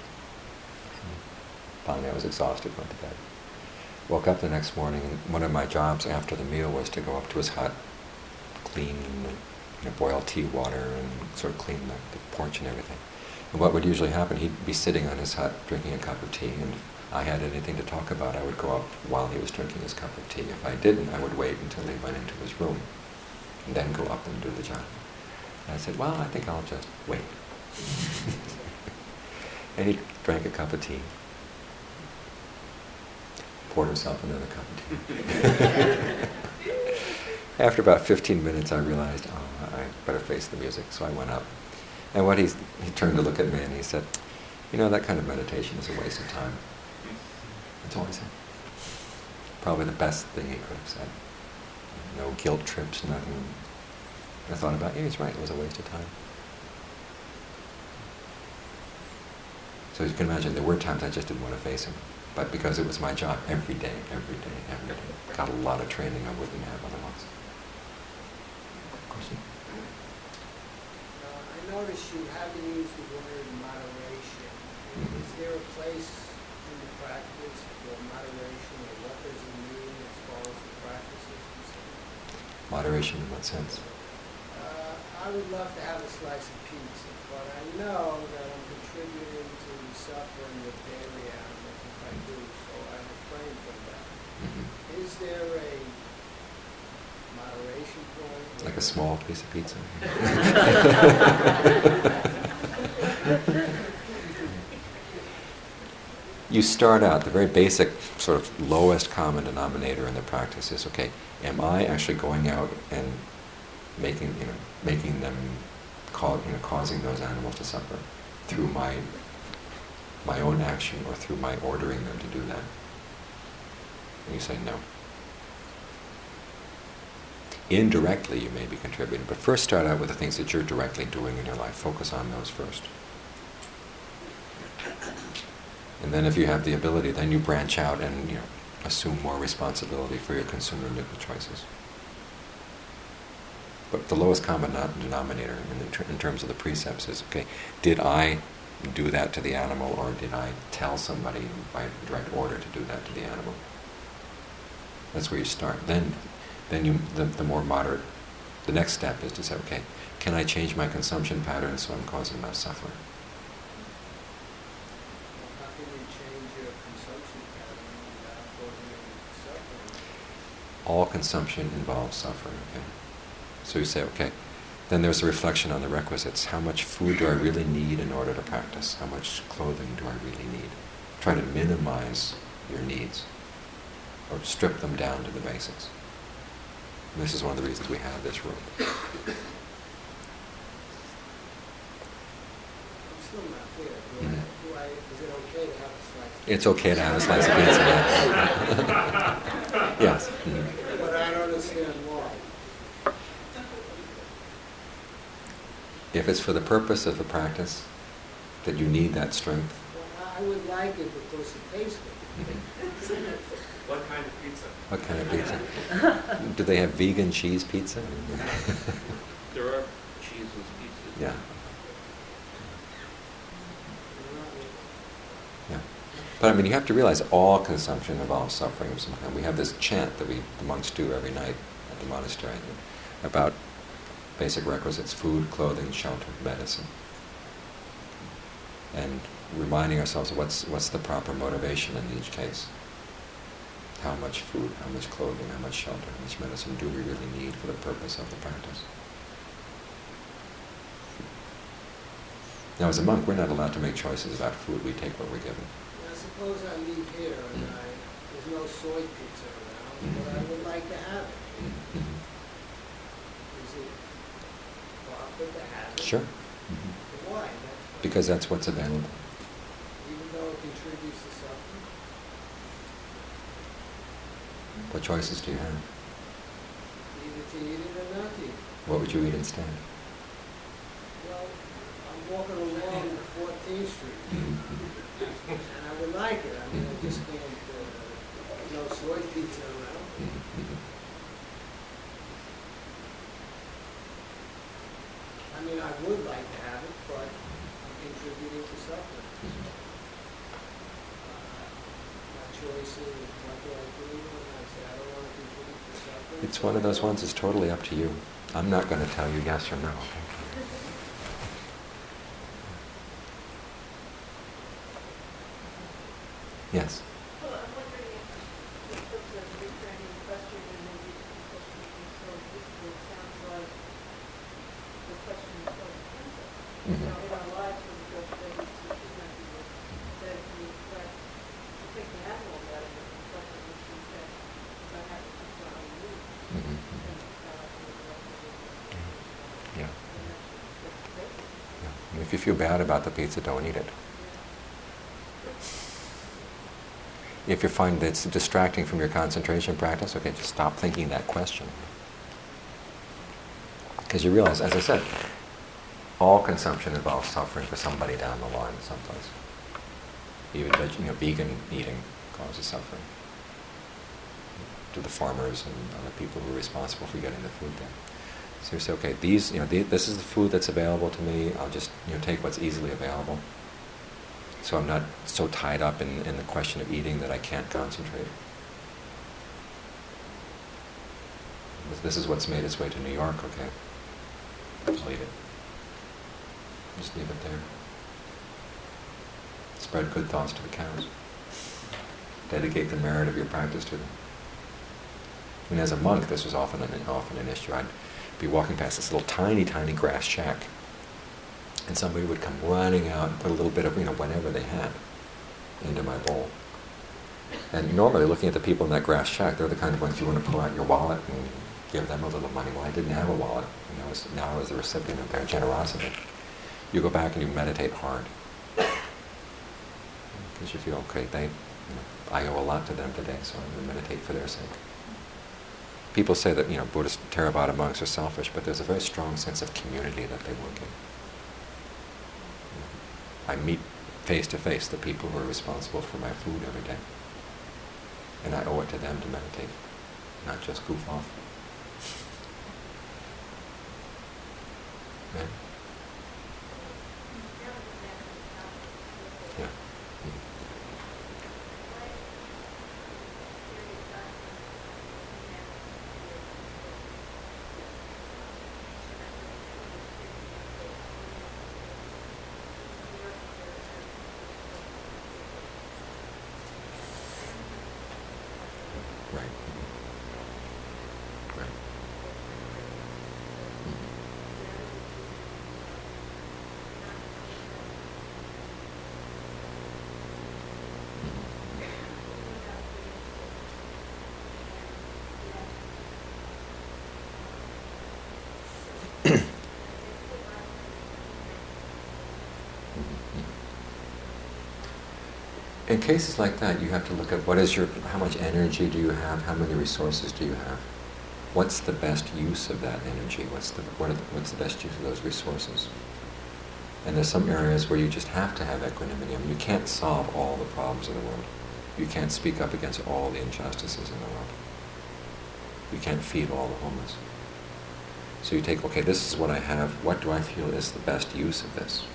Finally, I was exhausted, went to bed. Woke up the next morning, and one of my jobs after the meal was to go up to his hut, clean, boil tea water, and sort of clean the porch and everything. And what would usually happen, he'd be sitting on his hut drinking a cup of tea, and if I had anything to talk about, I would go up while he was drinking his cup of tea. If I didn't, I would wait until he went into his room, and then go up and do the job. And I said, well, I think I'll just wait. And he drank a cup of tea, poured himself another cup of tea. After about 15 minutes, I realized, I better face the music, so I went up. And he turned to look at me and he said, that kind of meditation is a waste of time. That's all he said. Probably the best thing he could have said. No guilt trips, nothing. I thought about, he's right, it was a waste of time. So you can imagine there were times I just didn't want to face him. But because it was my job every day, got a lot of training I wouldn't have otherwise. Question? I noticed you haven't used the word moderation. Mm-hmm. Is there a place in the practice for moderation, or what does it mean as far as the practice is concerned? Moderation in what sense? I would love to have a slice of pizza, but I know that I'm contributing to the suffering of daily animals if I do, so I refrain from that. Mm-hmm. Is there a moderation point? Like a small piece of pizza? You start out, the very basic sort of lowest common denominator in the practice is, okay, am I actually going out and making them, causing those animals to suffer through my own action or through my ordering them to do that? And you say no. Indirectly, you may be contributing, but first start out with the things that you're directly doing in your life. Focus on those first. And then if you have the ability, then you branch out and assume more responsibility for your consumer choices. But the lowest common denominator in terms of the precepts is, okay, did I do that to the animal, or did I tell somebody by direct order to do that to the animal? That's where you start. Then the more moderate, the next step is to say, okay, can I change my consumption patterns so I'm causing less suffering? How can you change your consumption pattern without causing any suffering? All consumption involves suffering, okay? So you say, okay, then there's a reflection on the requisites. How much food do I really need in order to practice? How much clothing do I really need? Try to minimize your needs, or strip them down to the basics. And this is one of the reasons we have this room. I'm still not clear. Is it okay to have a slice of pizza? It's okay to have a slice of pizza. Yes. Mm-hmm. But I don't understand why. If it's for the purpose of the practice, that you need that strength. Well, I would like it because it tastes good. What kind of pizza? What kind of pizza? Do they have vegan cheese pizza? There are cheeseless pizzas. Yeah. Yeah. But I mean, you have to realize all consumption involves suffering of some kind. We have this chant that the monks do every night at the monastery about basic requisites: food, clothing, shelter, medicine. And reminding ourselves of what's the proper motivation in each case. How much food, how much clothing, how much shelter, how much medicine do we really need for the purpose of the practice? Now, as a monk, we're not allowed to make choices about food. We take what we're given. Now, suppose I leave here and there's no soy pizza around, but I would like to have it. Is it proper to have it? Sure. Why? Because that's what's available. Even though it contributes to suffering? What choices do you have? Either to eat it or not to eat it. What would you eat instead? Well, I'm walking along 14th Street, and I would like it. I mean, I just can't, no soy pizza around. I mean, I would like to have it, but I'm contributing to suffering. My choice is what do I do, and I say I don't want to contribute to suffering. It's one of those ones, it's totally up to you. I'm not going to tell you yes or no. Yes? Well, I'm wondering if folks are reframing the question and maybe the question being so useful, it sounds like the question is so expensive. You know, in our lives, when we go through these kidnap people, that if we reflect, I think the animal better than reflect on what you said, because I have to keep my own mood. Yeah. And if you feel bad about the pizza, don't eat it. If you find that it's distracting from your concentration practice, okay, just stop thinking that question. Because you realize, as I said, all consumption involves suffering for somebody down the line someplace. Even vegan eating causes suffering to the farmers and other people who are responsible for getting the food there. So you say, okay, this is the food that's available to me. I'll just take what's easily available. So I'm not so tied up in the question of eating that I can't concentrate. This is what's made its way to New York, okay? Just leave it. Just leave it there. Spread good thoughts to the cows. Dedicate the merit of your practice to them. And as a monk, this was often an issue. I'd be walking past this little tiny, tiny grass shack, and somebody would come running out and put a little bit of, whatever they had into my bowl. And normally, looking at the people in that grass shack, they're the kind of ones you want to pull out your wallet and give them a little money. Well, I didn't have a wallet. Now I was the recipient of their generosity. You go back and you meditate hard. Because you feel, okay, I owe a lot to them today, so I'm going to meditate for their sake. People say that, Buddhist Theravada monks are selfish, but there's a very strong sense of community that they work in. I meet face to face the people who are responsible for my food every day. And I owe it to them to meditate, not just goof off. Right? Yeah. Right. Right. In cases like that, you have to look at how much energy do you have, how many resources do you have. what's the best use of that energy? What's the best use of those resources? And there's some areas where you just have to have equanimity. I mean, you can't solve all the problems in the world. You can't speak up against all the injustices in the world. You can't feed all the homeless. So you take, okay, this is what I have. What do I feel is the best use of this?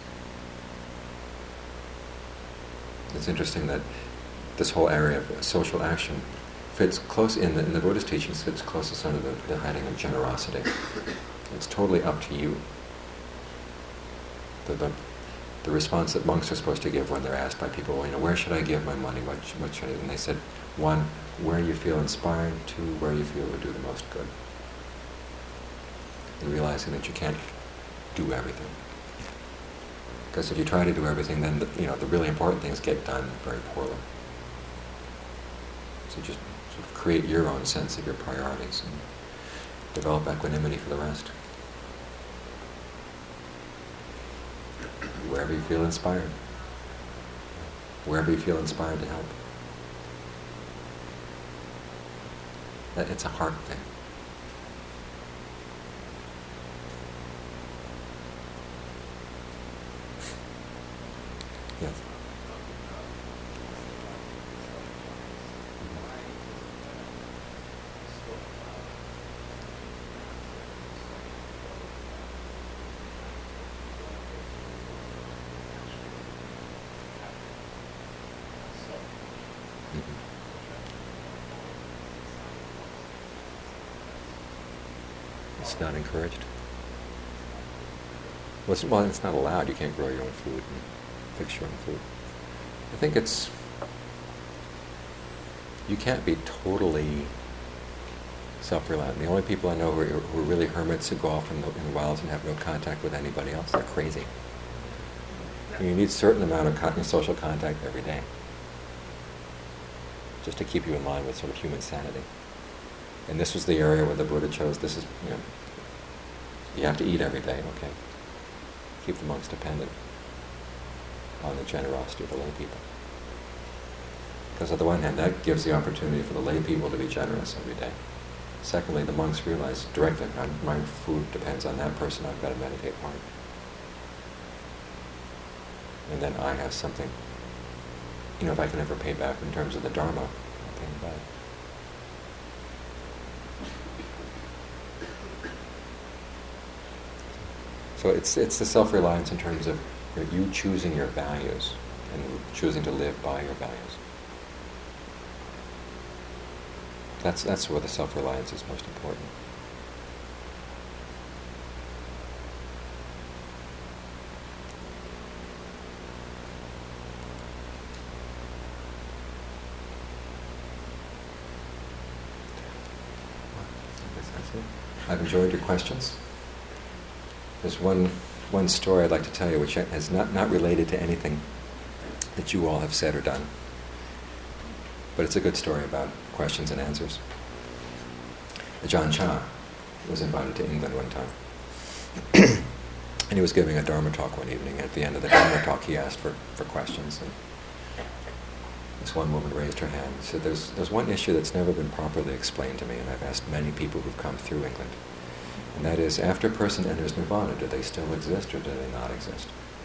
It's interesting that this whole area of social action fits close in the Buddhist teachings, fits closest under the heading of generosity. It's totally up to you. The response that monks are supposed to give when they're asked by people, where should I give my money? What should I do? And they said, one, where you feel inspired, two, where you feel it would do the most good. And realizing that you can't do everything. Because if you try to do everything, then the really important things get done very poorly. So just sort of create your own sense of your priorities and develop equanimity for the rest. Wherever you feel inspired. Wherever you feel inspired to help. It's a heart thing. Yes. It's not encouraged. Well, it's not allowed. You can't grow your own food and fix your own food. I think you can't be totally self-reliant. The only people I know who are really hermits who go off in the wilds and have no contact with anybody else, they're crazy. You need a certain amount of social contact every day, just to keep you in line with sort of human sanity. And this was the area where the Buddha chose, you have to eat every day, okay? Keep the monks dependent on the generosity of the lay people. Because on the one hand, that gives the opportunity for the lay people to be generous every day. Secondly, the monks realize directly, my food depends on that person, I've got to meditate hard. And then I have something, if I can ever pay back in terms of the Dharma, I'll pay them back. So it's the self-reliance in terms of you choosing your values and choosing to live by your values. That's where the self-reliance is most important. I've enjoyed your questions. There's one story I'd like to tell you which is not related to anything that you all have said or done. But it's a good story about questions and answers. Ajahn Chah was invited to England one time. And he was giving a Dharma talk one evening. At the end of the Dharma talk, he asked for questions. And this one woman raised her hand and said, there's one issue that's never been properly explained to me, and I've asked many people who've come through England. And that is, after a person enters nirvana, do they still exist or do they not exist?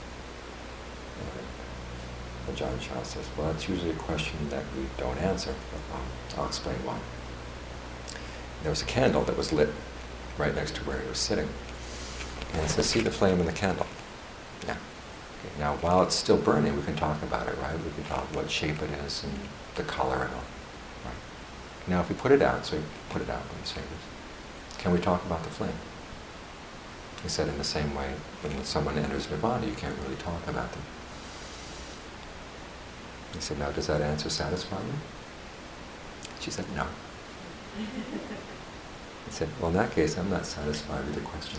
And Ajahn Chah says, well, that's usually a question that we don't answer, but I'll explain why. There was a candle that was lit right next to where he was sitting. And he says, see the flame in the candle? Yeah. Okay. Now, while it's still burning, we can talk about it, right? We can talk what shape it is and the color and all. Right? Now, if we put it out, so we put it out, let me say this. Can we talk about the flame? He said, in the same way, when someone enters nirvana, you can't really talk about them. He said, now, does that answer satisfy you? She said, no. He said, well, in that case, I'm not satisfied with the question.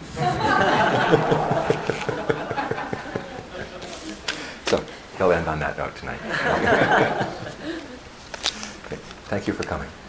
So, he'll end on that note tonight. Okay. Thank you for coming.